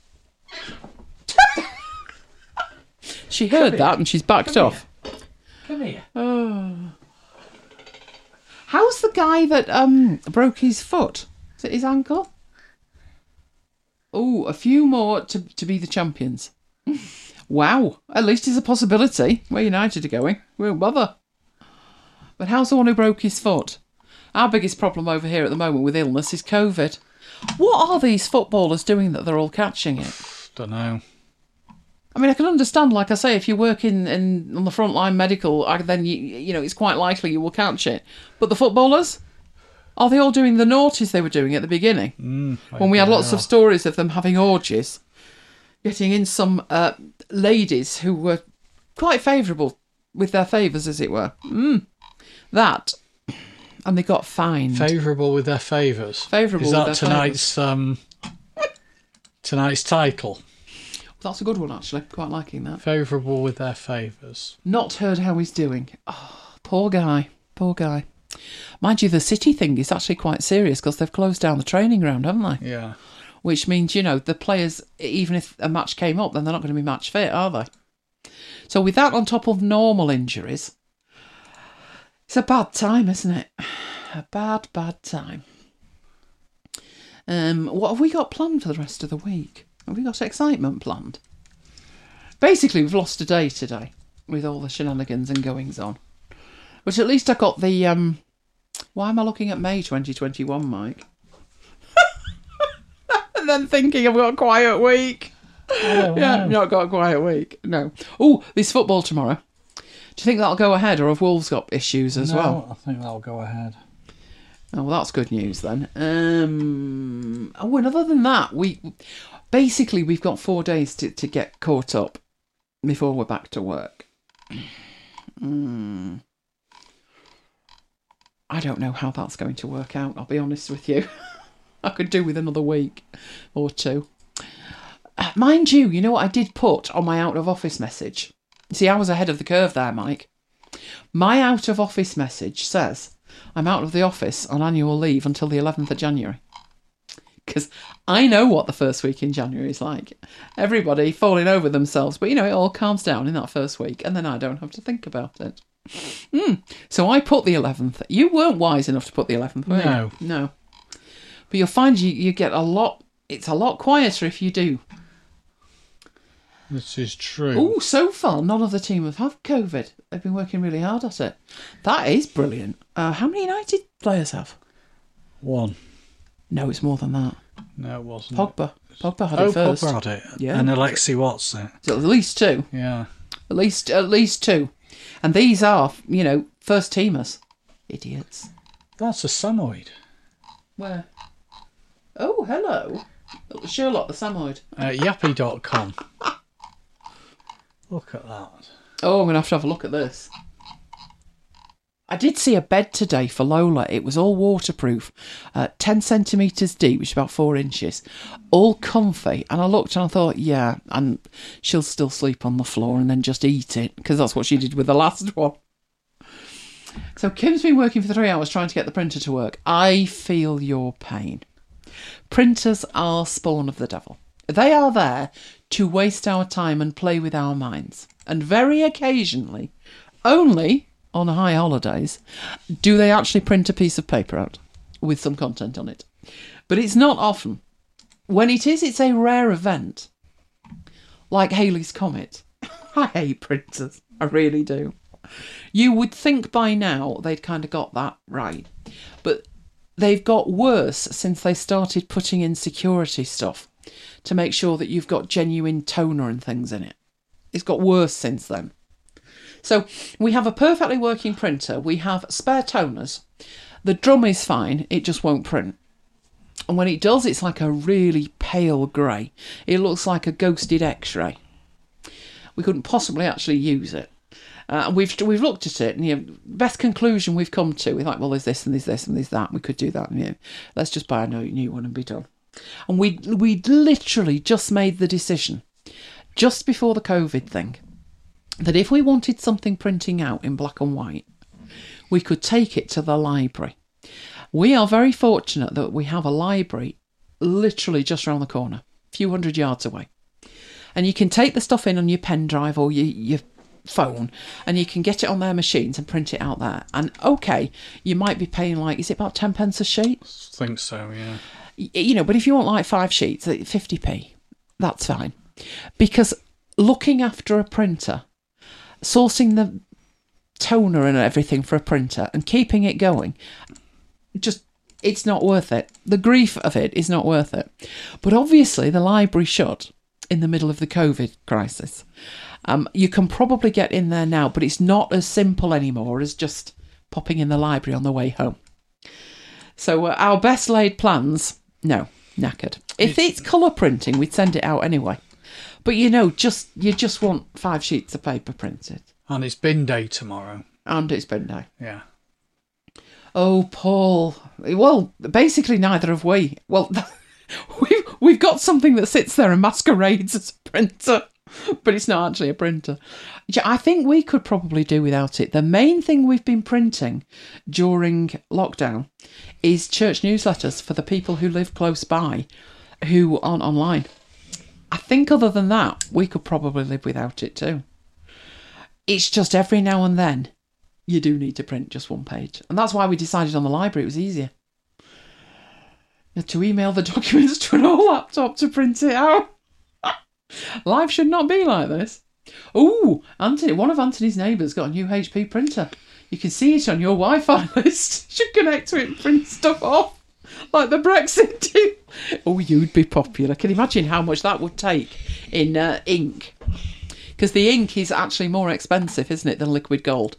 She heard that and she's backed off. Come here. Oh. How's the guy that broke his foot? Is it his ankle? Oh, a few more to be the champions. Wow, at least it's a possibility. Where United are going, we won't bother. But how's the one who broke his foot? Our biggest problem over here at the moment with illness is COVID. What are these footballers doing that they're all catching it? Don't know. I mean, I can understand, like I say, if you work in on the front line medical, then you know it's quite likely you will catch it. But the footballers, are they all doing the naughties they were doing at the beginning? When we had lots of stories of them having orgies, getting in some ladies who were quite favourable with their favours, as it were. That, and they got fined. Favourable with their favours. Favourable Is that with their tonight's title? That's a good one, actually. Quite liking that. Favourable with their favours. Not heard how he's doing. Oh, poor guy. Poor guy. Mind you, the City thing is actually quite serious because they've closed down the training ground, haven't they? Yeah. Which means, you know, the players, even if a match came up, then they're not going to be match fit, are they? So with that on top of normal injuries, it's a bad time, isn't it? A bad, bad time. What have we got planned for the rest of the week? Have we got excitement planned? Basically, we've lost a day today with all the shenanigans and goings on. But at least I got the... why am I looking at May 2021, Mike? And then thinking I've got a quiet week. Oh, Yeah, not got a quiet week. No. Oh, there's football tomorrow. Do you think that'll go ahead, or have Wolves got issues as well? I think that'll go ahead. Oh, well, that's good news then. Oh, and other than that, we've got 4 days to get caught up before we're back to work. I don't know how that's going to work out, I'll be honest with you. I could do with another week or two. Mind you, you know what I did put on my out of office message? See, I was ahead of the curve there, Mike. My out of office message says I'm out of the office on annual leave until the 11th of January. Because I know what the first week in January is like. Everybody falling over themselves. But, you know, it all calms down in that first week. And then I don't have to think about it. So I put the 11th. You weren't wise enough to put the 11th, were you? No. But you'll find you get a lot... It's a lot quieter if you do. This is true. Oh, so far, none of the team have had COVID. They've been working really hard at it. That is brilliant. How many United players have? 1. No, it's more than that. No, it wasn't. Pogba had it first. Pogba had it. Yeah. And Alexi Watson. So at least 2. Yeah. At least 2. And these are, you know, first teamers. Idiots. That's a Samoyed. Where? Oh, hello. Sherlock the Samoyed. Yappy.com. Look at that. Oh, I'm going to have a look at this. I did see a bed today for Lola. It was all waterproof, 10 centimetres deep, which is about 4 inches, all comfy. And I looked and I thought, yeah, and she'll still sleep on the floor and then just eat it, because that's what she did with the last one. So Kim's been working for 3 hours trying to get the printer to work. I feel your pain. Printers are spawn of the devil. They are there to waste our time and play with our minds. And very occasionally, only on high holidays, do they actually print a piece of paper out with some content on it. But it's not often. When it is, it's a rare event. Like Halley's Comet. I hate printers. I really do. You would think by now they'd kind of got that right. But they've got worse since they started putting in security stuff to make sure that you've got genuine toner and things in it. It's got worse since then. So we have a perfectly working printer. We have spare toners. The drum is fine. It just won't print. And when it does, it's like a really pale grey. It looks like a ghosted X-ray. We couldn't possibly actually use it. We've looked at it, and the best conclusion we've come to, we're like, well, there's this and there's this and there's that. We could do that. And, let's just buy a new one and be done. And we literally just made the decision, just before the COVID thing, that if we wanted something printing out in black and white, we could take it to the library. We are very fortunate that we have a library literally just around the corner, a few hundred yards away. And you can take the stuff in on your pen drive or your phone, and you can get it on their machines and print it out there. And okay, you might be paying is it about 10 pence a sheet? I think so, yeah. But if you want 5 sheets at 50p, that's fine. Because looking after a printer, sourcing the toner and everything for a printer and keeping it going, it's not worth it. The grief of it is not worth it. But obviously the library shut in the middle of the COVID crisis. You can probably get in there now, but it's not as simple anymore as just popping in the library on the way home. So our best laid plans, no, knackered. If it's colour printing, we'd send it out anyway. But you just want 5 sheets of paper printed. And it's bin day tomorrow. And it's bin day. Yeah. Oh, Paul. Well, basically neither have we. Well, we've got something that sits there and masquerades as a printer, but it's not actually a printer. I think we could probably do without it. The main thing we've been printing during lockdown is church newsletters for the people who live close by who aren't online. I think other than that, we could probably live without it too. It's just every now and then you do need to print just one page. And that's why we decided on the library. It was easier. You had to email the documents to an old laptop to print it out. Life should not be like this. Oh, Anthony, one of Anthony's neighbours got a new HP printer. You can see it on your Wi-Fi list. You should connect to it and print stuff off, like the Brexit deal. Oh, you'd be popular. Can you imagine how much that would take in ink? Because the ink is actually more expensive, isn't it, than liquid gold?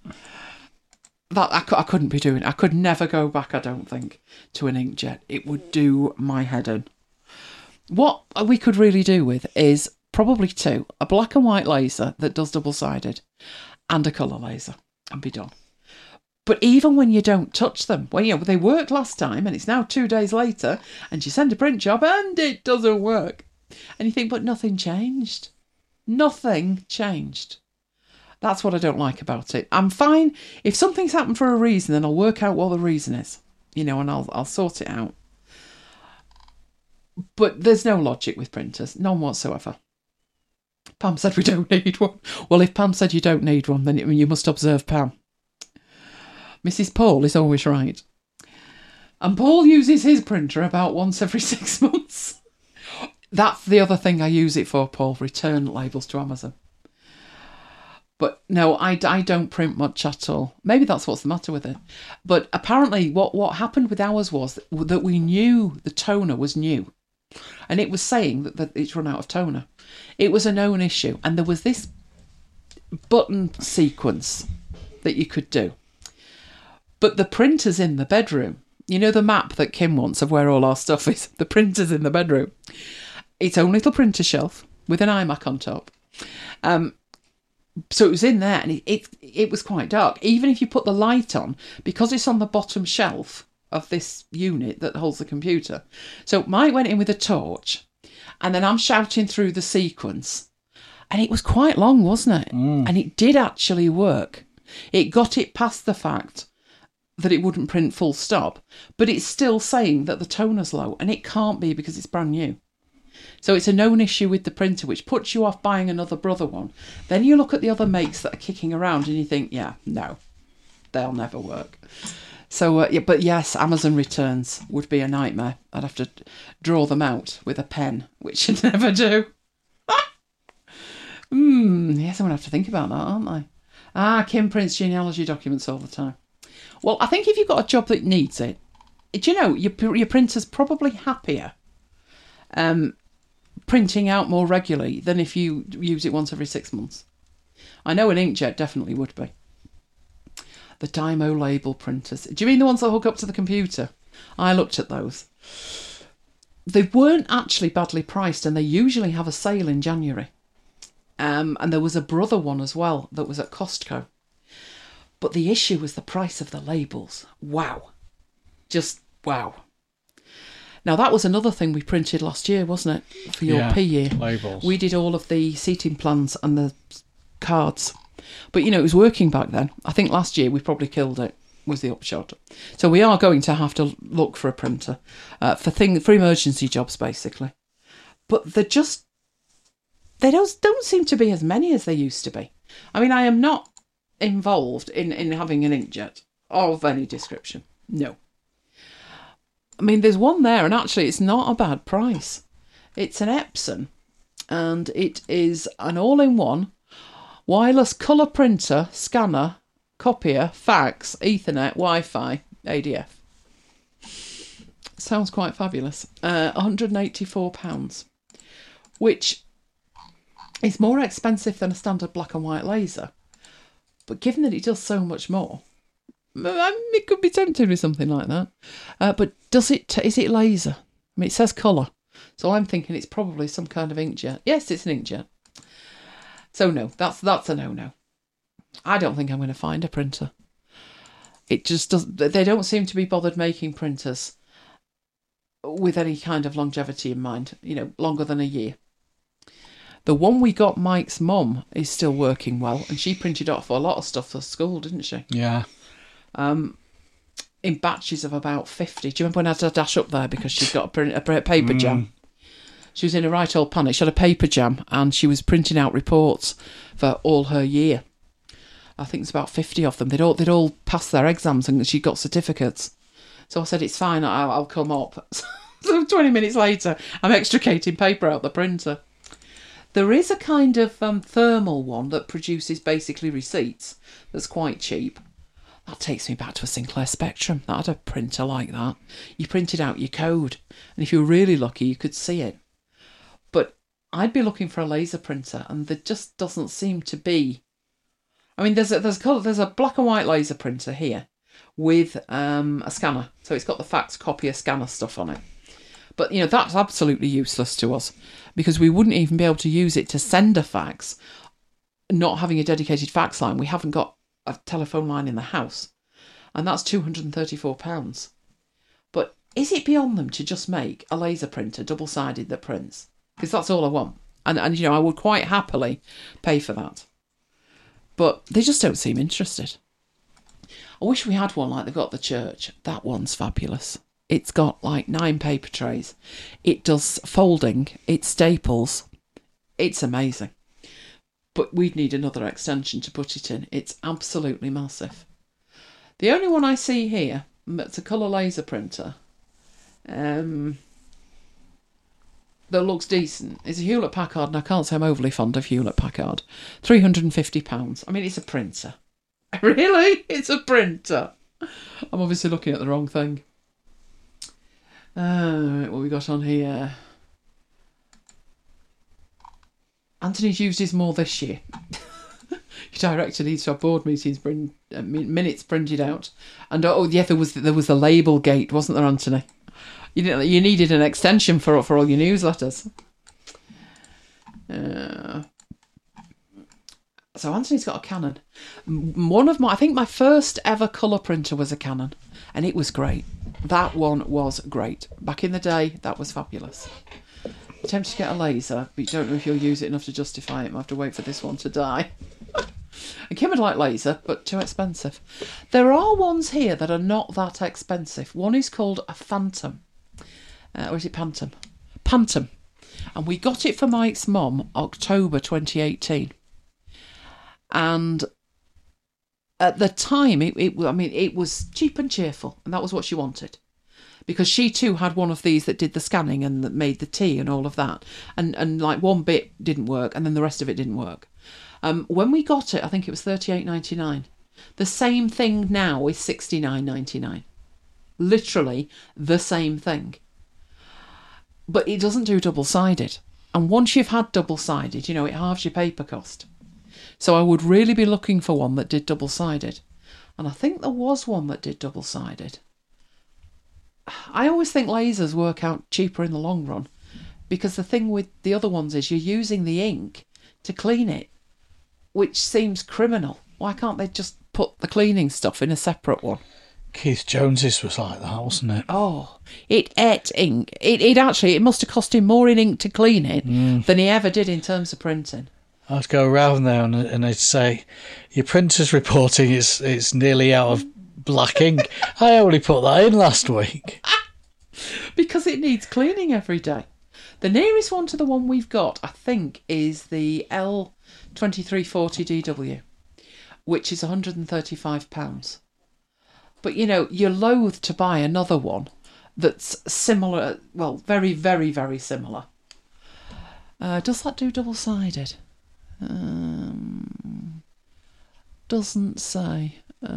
That I couldn't be doing. I could never go back, I don't think, to an inkjet. It would do my head in. What we could really do with is probably 2. A black and white laser that does double-sided and a colour laser, and be done. But even when you don't touch them, when they worked last time and it's now 2 days later and you send a print job and it doesn't work. And you think, but nothing changed. Nothing changed. That's what I don't like about it. I'm fine. If something's happened for a reason, then I'll work out what the reason is, and I'll sort it out. But there's no logic with printers. None whatsoever. Pam said we don't need one. Well, if Pam said you don't need one, then you must observe Pam. Mrs. Paul is always right. And Paul uses his printer about once every 6 months. That's the other thing I use it for, Paul. Return labels to Amazon. But no, I don't print much at all. Maybe that's what's the matter with it. But apparently what happened with ours was that we knew the toner was new. And it was saying that it's run out of toner. It was a known issue. And there was this button sequence that you could do. But the printer's in the bedroom. You know the map that Kim wants of where all our stuff is? The printer's in the bedroom. Its own little printer shelf with an iMac on top. So it was in there, and it was quite dark. Even if you put the light on, because it's on the bottom shelf of this unit that holds the computer. So Mike went in with a torch, and then I'm shouting through the sequence. And it was quite long, wasn't it? And it did actually work. It got it past the fact that it wouldn't print full stop, but it's still saying that the toner's low, and it can't be because it's brand new. So it's a known issue with the printer, which puts you off buying another brother one. Then you look at the other makes that are kicking around and you think, yeah, no, they'll never work. So, but yes, Amazon returns would be a nightmare. I'd have to draw them out with a pen, which I'd never do. Yes, I'm going to have to think about that, aren't I? Kim prints genealogy documents all the time. Well, I think if you've got a job that needs it, do you know, your printer's probably happier printing out more regularly than if you use it once every 6 months. I know an inkjet definitely would be. The Dymo label printers. Do you mean the ones that hook up to the computer? I looked at those. They weren't actually badly priced, and they usually have a sale in January. And there was a Brother one as well that was at Costco. But the issue was the price of the labels. Wow. Just wow. Now, that was another thing we printed last year, wasn't it? For your P year. Labels. We did all of the seating plans and the cards. But, you know, it was working back then. I think last year we probably killed it, was the upshot. So we are going to have to look for a printer for emergency jobs, basically. But they don't seem to be as many as they used to be. I mean, I am not involved in having an inkjet of any description. No. I mean, there's one there, and actually it's not a bad price. It's an Epson, and it is an all-in-one wireless colour printer, scanner, copier, fax, Ethernet, Wi-Fi, ADF. Sounds quite fabulous. £184, which is more expensive than a standard black and white laser. But given that it does so much more, it could be tempted with something like that. But is it laser? I mean, it says colour. So I'm thinking it's probably some kind of inkjet. Yes, it's an inkjet. So no, that's a no-no. I don't think I'm going to find a printer. It just doesn't. They don't seem to be bothered making printers with any kind of longevity in mind. You know, longer than a year. The one we got Mike's mum is still working well, and she printed off a lot of stuff for school, didn't she? Yeah. In batches of about 50. Do you remember when I had to dash up there because she's got a paper jam? She was in a right old panic. She had a paper jam, and she was printing out reports for all her year. I think it's about 50 of them. They'd all passed their exams, and she got certificates. So I said, it's fine, I'll come up. So 20 minutes later, I'm extricating paper out the printer. There is a kind of thermal one that produces basically receipts that's quite cheap. That takes me back to a Sinclair Spectrum. That had a printer like that. You printed out your code, and if you were really lucky, you could see it. But I'd be looking for a laser printer, and there just doesn't seem to be. I mean, there's a black and white laser printer here with a scanner, so it's got the fax, copier, scanner stuff on it. But, you know, that's absolutely useless to us because we wouldn't even be able to use it to send a fax, not having a dedicated fax line. We haven't got a telephone line in the house, and that's £234. But is it beyond them to just make a laser printer double-sided that prints? Because that's all I want. And you know, I would quite happily pay for that. But they just don't seem interested. I wish we had one like they've got at the church. That one's fabulous. It's got like 9 paper trays. It does folding. It staples. It's amazing. But we'd need another extension to put it in. It's absolutely massive. The only one I see here, that's a colour laser printer, that looks decent, is a Hewlett-Packard, and I can't say I'm overly fond of Hewlett-Packard. £350. I mean, it's a printer. Really? It's a printer. I'm obviously looking at the wrong thing. What we got on here? Anthony's used his more this year. Your director needs to have board meetings, minutes printed out. And there was the label gate, wasn't there, Anthony? You needed an extension for all your newsletters. So Anthony's got a Canon. I think my first ever colour printer was a Canon, and it was great. That one was great. Back in the day, that was fabulous. Tempted to get a laser, but you don't know if you'll use it enough to justify it. Might have to wait for this one to die. And Kim would like laser, but too expensive. There are ones here that are not that expensive. One is called a Phantom. Or is it Pantom? Pantom. And we got it for Mike's mum October 2018. And at the time, it was cheap and cheerful, and that was what she wanted. because she too had one of these that did the scanning and that made the tea and all of that. And like one bit didn't work and then the rest of it didn't work. When we got it, I think it was $38.99. The same thing now is $69.99. Literally the same thing. But it doesn't do double-sided. And once you've had double-sided, it halves your paper cost. So I would really be looking for one that did double-sided. And I think there was one that did double-sided. I always think lasers work out cheaper in the long run, because the thing with the other ones is you're using the ink to clean it, which seems criminal. Why can't they just put the cleaning stuff in a separate one? Keith Jones's was like that, wasn't it? Oh, it ate ink. It must have cost him more in ink to clean it than he ever did in terms of printing. I'd go around there and they'd say, your printer's reporting it's nearly out of black ink. I only put that in last week. Because it needs cleaning every day. The nearest one to the one we've got, I think, is the L2340DW, which is £135. But, you're loath to buy another one that's similar, well, very, very, very similar. Does that do double-sided? Doesn't say.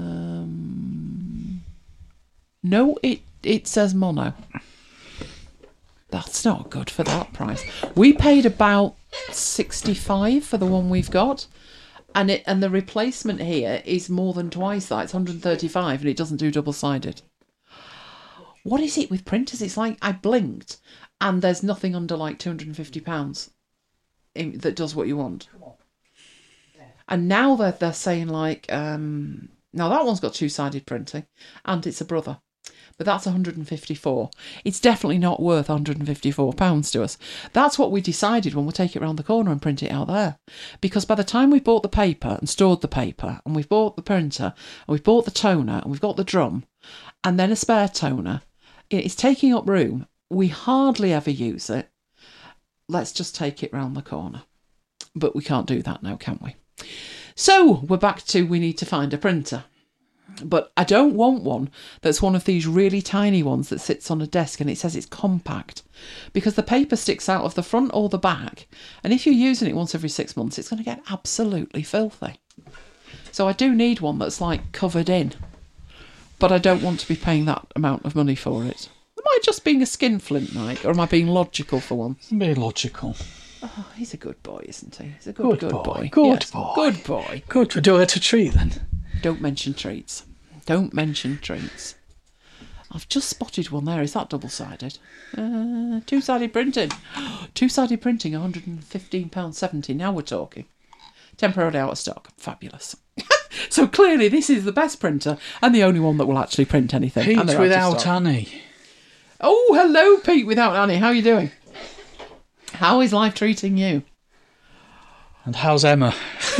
No, it says mono. That's not good for that price. We paid about $65 for the one we've got, and the replacement here is more than twice that. It's $135, and it doesn't do double-sided. What is it with printers? It's like I blinked, and there's nothing under like £250 that does what you want. And now they're saying like, now that one's got two-sided printing, and it's a brother. But that's $154. It's definitely not worth £154 to us. That's what we decided when we take it around the corner and print it out there. Because by the time we bought the paper and stored the paper, and we've bought the printer, and we've bought the toner, and we've got the drum, and then a spare toner, it's taking up room. We hardly ever use it. Let's just take it round the corner. But we can't do that now, can we? So we're back to we need to find a printer. But I don't want one that's one of these really tiny ones that sits on a desk and it says it's compact, because the paper sticks out of the front or the back, and if you're using it once every 6 months, it's going to get absolutely filthy. So I do need one that's like covered in, but I don't want to be paying that amount of money for it. Am I just being a skinflint, Mike, or am I being logical for once? Be logical. Oh, he's a good boy, isn't he? He's a good boy. Good yes, boy. Good boy. Good. Do it a treat then. Don't mention treats. Don't mention treats. I've just spotted one there. Is that double-sided? Two-sided printing. Two-sided printing, £115.70. Now we're talking. Temporarily out of stock. Fabulous. So clearly this is the best printer and the only one that will actually print anything. Pete without Annie. Oh, hello, Pete without Annie. How are you doing? How is life treating you? And how's Emma?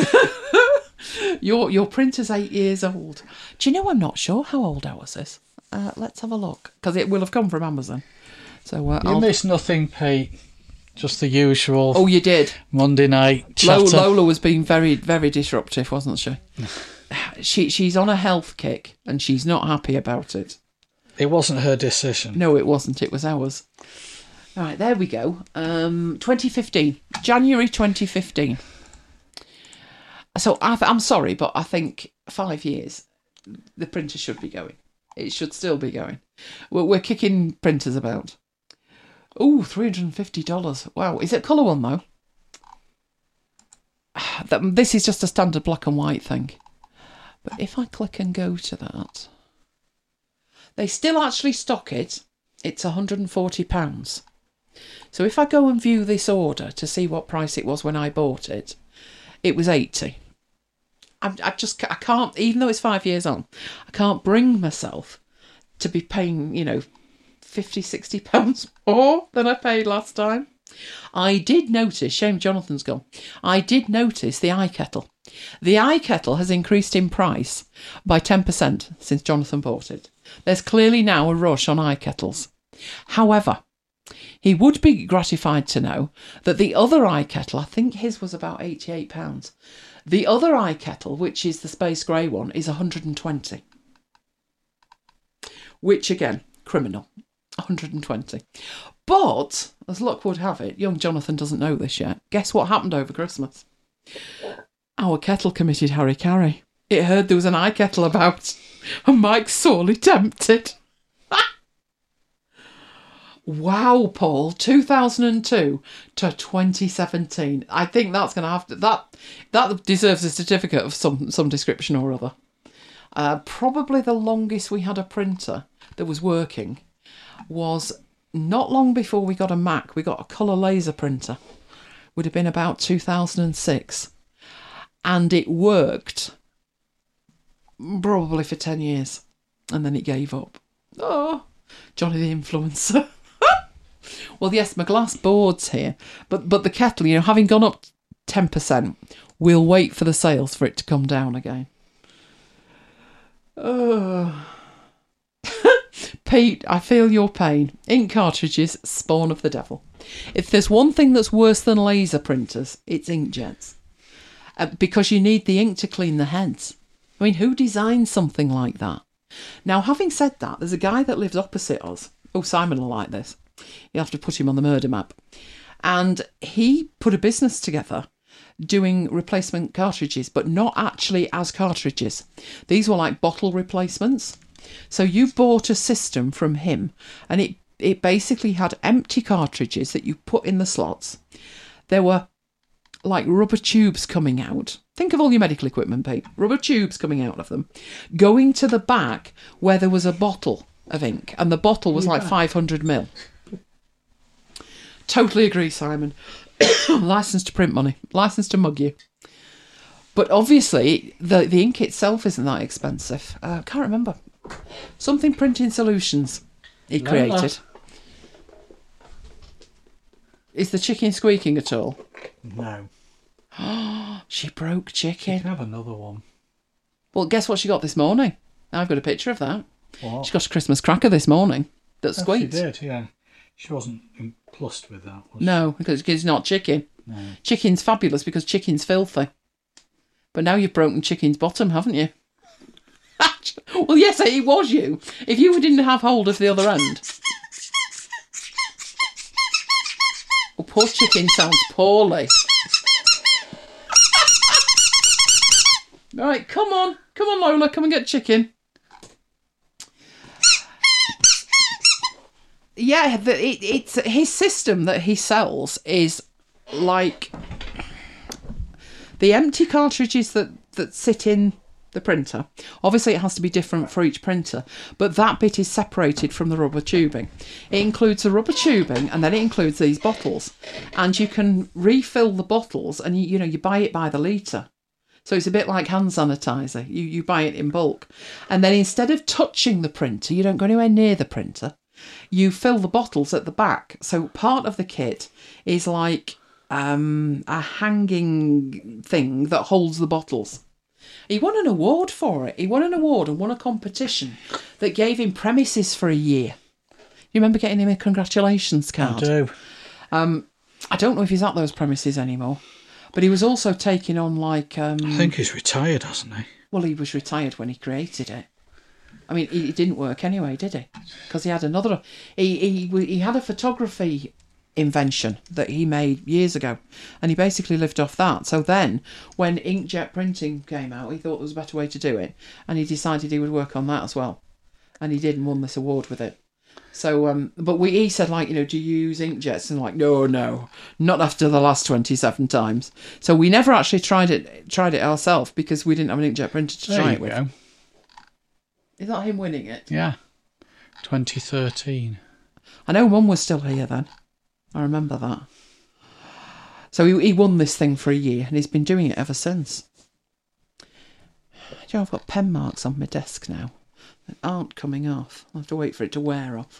Your printer's 8 years old. Do you know, I'm not sure how old ours is. Let's have a look, because it will have come from Amazon. So you missed nothing, Pete. Just the usual. Oh, you did. Monday night chatter. Lola was being very, very disruptive, wasn't she? She's on a health kick, and she's not happy about it. It wasn't her decision. No, it wasn't. It was ours. All right, there we go. 2015, January 2015. So I'm sorry, but I think 5 years, the printer should be going. It should still be going. We're kicking printers about. Oh, $350. Wow. Is it a colour one, though? This is just a standard black and white thing. But if I click and go to that, they still actually stock it. It's £140. So if I go and view this order to see what price it was when I bought it, it was £80. I can't, even though it's 5 years on, I can't bring myself to be paying, £50, £60 more than I paid last time. I did notice, shame Jonathan's gone, I did notice the iKettle. The iKettle has increased in price by 10% since Jonathan bought it. There's clearly now a rush on iKettles. However, he would be gratified to know that the other iKettle, I think his was about £88. The other iKettle, which is the space grey one, is £120. Which, again, criminal. 120. But, as luck would have it, young Jonathan doesn't know this yet. Guess what happened over Christmas? Our kettle committed harry-carry. It heard there was an eye kettle about, and Mike's sorely tempted. Wow, Paul, 2002 to 2017. I think that's going to have to... That deserves a certificate of some description or other. Probably the longest we had a printer that was working was not long before we got a Mac. We got a colour laser printer. Would have been about 2006. And it worked probably for 10 years. And then it gave up. Oh, Johnny the Influencer. Well, yes, my glass board's here. But the kettle, having gone up 10%, we'll wait for the sales for it to come down again. Pete, I feel your pain. Ink cartridges, spawn of the devil. If there's one thing that's worse than laser printers, it's inkjets. Because you need the ink to clean the heads. I mean, who designed something like that? Now, having said that, there's a guy that lives opposite us. Oh, Simon will like this. You have to put him on the murder map. And he put a business together doing replacement cartridges, but not actually as cartridges. These were like bottle replacements. So you bought a system from him, and it basically had empty cartridges that you put in the slots. There were like rubber tubes coming out. Think of all your medical equipment, Pete. Rubber tubes coming out of them, going to the back where there was a bottle of ink, and the bottle was like 500ml. Totally agree, Simon. License to print money. License to mug you. But obviously, the ink itself isn't that expensive. Can't remember. Something Printing Solutions he created. Is the chicken squeaking at all? No. She broke chicken. You can have another one. Well, guess what she got this morning? I've got a picture of that. What? She got a Christmas cracker this morning that squeaked. She did, yeah. She wasn't plussed with that, was she? No, because it's not chicken. No. Chicken's fabulous because chicken's filthy. But now you've broken chicken's bottom, haven't you? Well, yes, it was you. If you didn't have hold of the other end. Oh, poor chicken sounds poorly. Right, come on, Lola, come and get chicken. Yeah, it's his system that he sells is like the empty cartridges that sit in the printer. Obviously, it has to be different for each printer, but that bit is separated from the rubber tubing. It includes the rubber tubing, and then it includes these bottles, and you can refill the bottles, and you buy it by the litre. So it's a bit like hand sanitizer. You buy it in bulk, and then instead of touching the printer, you don't go anywhere near the printer. You fill the bottles at the back. So part of the kit is like a hanging thing that holds the bottles. He won an award for it. He won an award and won a competition that gave him premises for a year. You remember getting him a congratulations card? I do. I don't know if he's at those premises anymore, but he was also taking on like... I think he's retired, hasn't he? Well, he was retired when he created it. I mean, it didn't work anyway, did he? Because he had another... He had a photography invention that he made years ago, and he basically lived off that. So then, when inkjet printing came out, he thought there was a better way to do it, and he decided he would work on that as well. And he did and won this award with it. So, but he said, like, do you use inkjets? And like, no, not after the last 27 times. So we never actually tried it ourselves because we didn't have an inkjet printer to try it with. Go. Is that him winning it? Yeah. 2013. I know Mum was still here then. I remember that. So he won this thing for a year, and he's been doing it ever since. I've got pen marks on my desk now that aren't coming off. I'll have to wait for it to wear off.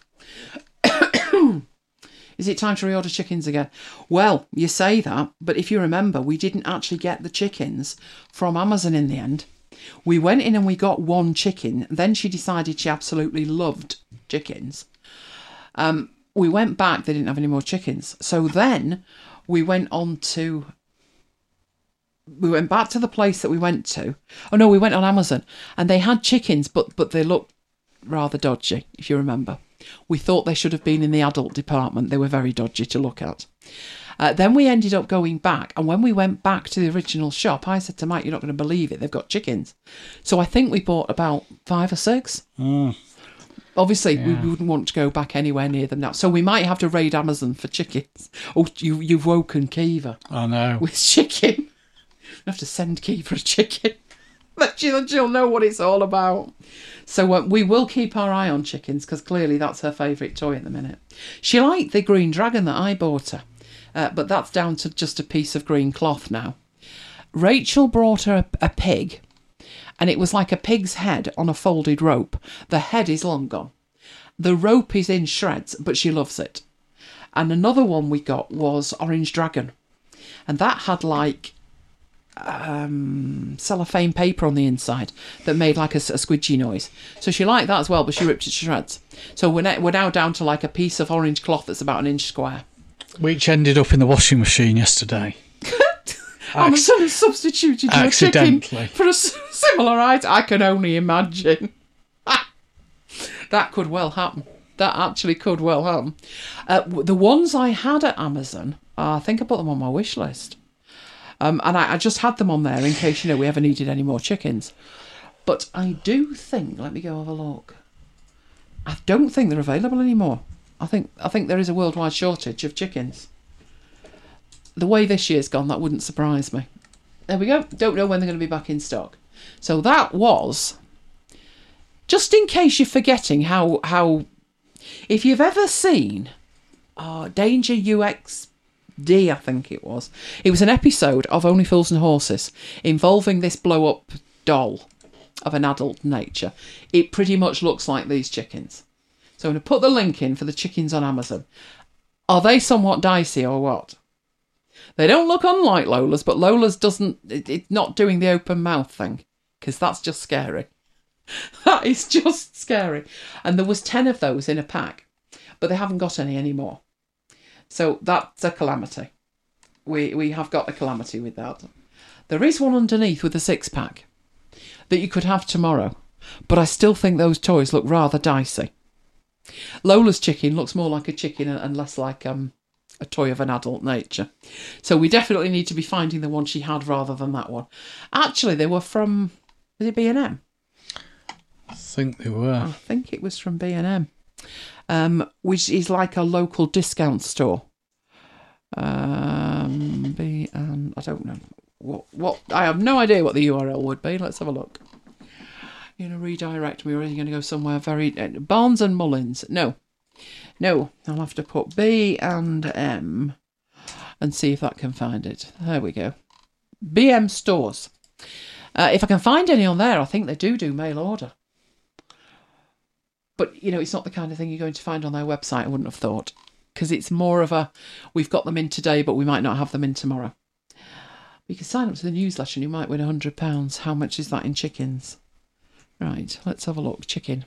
Is it time to reorder chickens again? Well, you say that, but if you remember, we didn't actually get the chickens from Amazon in the end. We went in and we got one chicken. Then she decided she absolutely loved chickens. We went back, they didn't have any more chickens. So then we went back to the place that we went to. Oh no, we went on Amazon and they had chickens, but they looked rather dodgy, if you remember. We thought they should have been in the adult department. They were very dodgy to look at. Then we ended up going back, and when we went back to the original shop, I said to Mike, "You're not going to believe it, they've got chickens." So I think we bought about 5 or 6. Obviously, we wouldn't want to go back anywhere near them now. So we might have to raid Amazon for chickens. Oh, you've woken Kiva. I know. With chicken. You have to send Kiva a chicken. She'll know what it's all about. So we will keep our eye on chickens, because clearly that's her favourite toy at the minute. She liked the green dragon that I bought her. But that's down to just a piece of green cloth now. Rachel brought her a pig, and it was like a pig's head on a folded rope. The head is long gone. The rope is in shreds, but she loves it. And another one we got was Orange Dragon, and that had like cellophane paper on the inside that made like a squidgy noise. So she liked that as well, but she ripped it to shreds. So we're now down to like a piece of orange cloth that's about 1 inch square. Which ended up in the washing machine yesterday. Amazon has substituted your chicken for a similar item. I can only imagine. That could well happen. That actually could well happen. The ones I had at Amazon, I think I put them on my wish list. And I just had them on there in case, we ever needed any more chickens. But I do think, let me go have a look. I don't think they're available anymore. I think there is a worldwide shortage of chickens. The way this year's gone, that wouldn't surprise me. There we go. Don't know when they're going to be back in stock. So that was, just in case you're forgetting how if you've ever seen Danger UXD, I think it was an episode of Only Fools and Horses involving this blow-up doll of an adult nature. It pretty much looks like these chickens. So I'm going to put the link in for the chickens on Amazon. Are they somewhat dicey or what? They don't look unlike Lola's, but Lola's it's not doing the open mouth thing, because that's just scary. That is just scary. And there was 10 of those in a pack, but they haven't got any anymore. So that's a calamity. We have got a calamity with that. There is one underneath with a 6-pack that you could have tomorrow, but I still think those toys look rather dicey. Lola's chicken looks more like a chicken and less like a toy of an adult nature. So we definitely need to be finding the one she had rather than that one. Actually, they were from, was it B&M? I think they were. I think it was from B&M, which is like a local discount store. I don't know what. I have no idea what the URL would be. Let's have a look. You're going to redirect me, or are you going to go somewhere very... Barnes and Mullins. No. I'll have to put B&M and see if that can find it. There we go. BM stores. If I can find any on there, I think they do mail order. But, it's not the kind of thing you're going to find on their website, I wouldn't have thought. Because it's more of we've got them in today, but we might not have them in tomorrow. You can sign up to the newsletter and you might win £100. How much is that in chickens? Right, let's have a look. Chicken.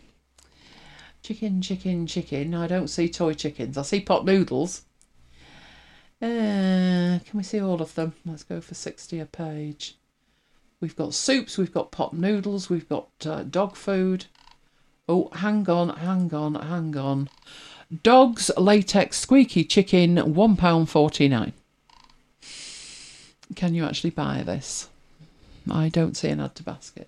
No, I don't see toy chickens. I see pot noodles. Can we see all of them? Let's go for 60 a page. We've got soups, we've got pot noodles, we've got dog food. Oh, hang on. Dogs latex squeaky chicken, £1.49. Can you actually buy this? I don't see an add to basket.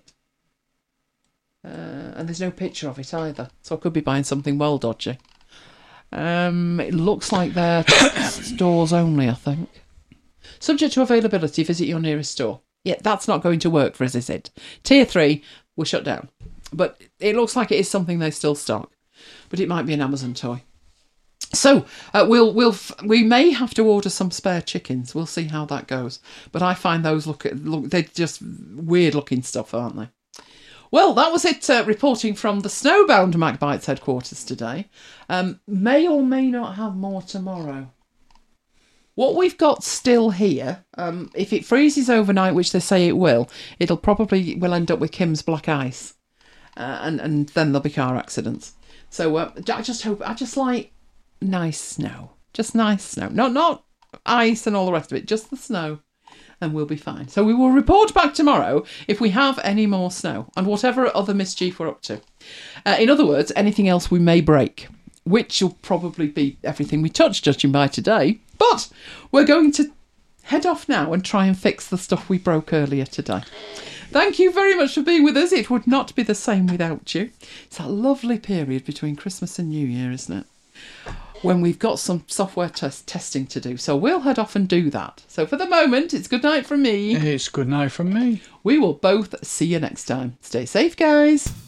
And there's no picture of it either, so I could be buying something well dodgy. It looks like they're stores only, I think. Subject to availability, visit your nearest store. Yeah, that's not going to work for us, is it? Tier 3, we're shut down. But it looks like it is something they still stock. But it might be an Amazon toy. So we may have to order some spare chickens. We'll see how that goes. But I find those look they're just weird looking stuff, aren't they? Well, that was it, reporting from the snowbound MacBites headquarters today. May or may not have more tomorrow. What we've got still here, if it freezes overnight, which they say it will, we'll end up with Kim's black ice. And then there'll be car accidents. So I just like nice snow. Just nice snow. Not ice and all the rest of it, just the snow. And we'll be fine. So we will report back tomorrow if we have any more snow and whatever other mischief we're up to. In other words, anything else we may break. which will probably be everything we touch, judging by today. But we're going to head off now and try and fix the stuff we broke earlier today. Thank you very much for being with us. It would not be the same without you. It's that lovely period between Christmas and New Year, isn't it? When we've got some software testing to do. So we'll head off and do that. So for the moment, it's good night from me. It's good night from me. We will both see you next time. Stay safe, guys.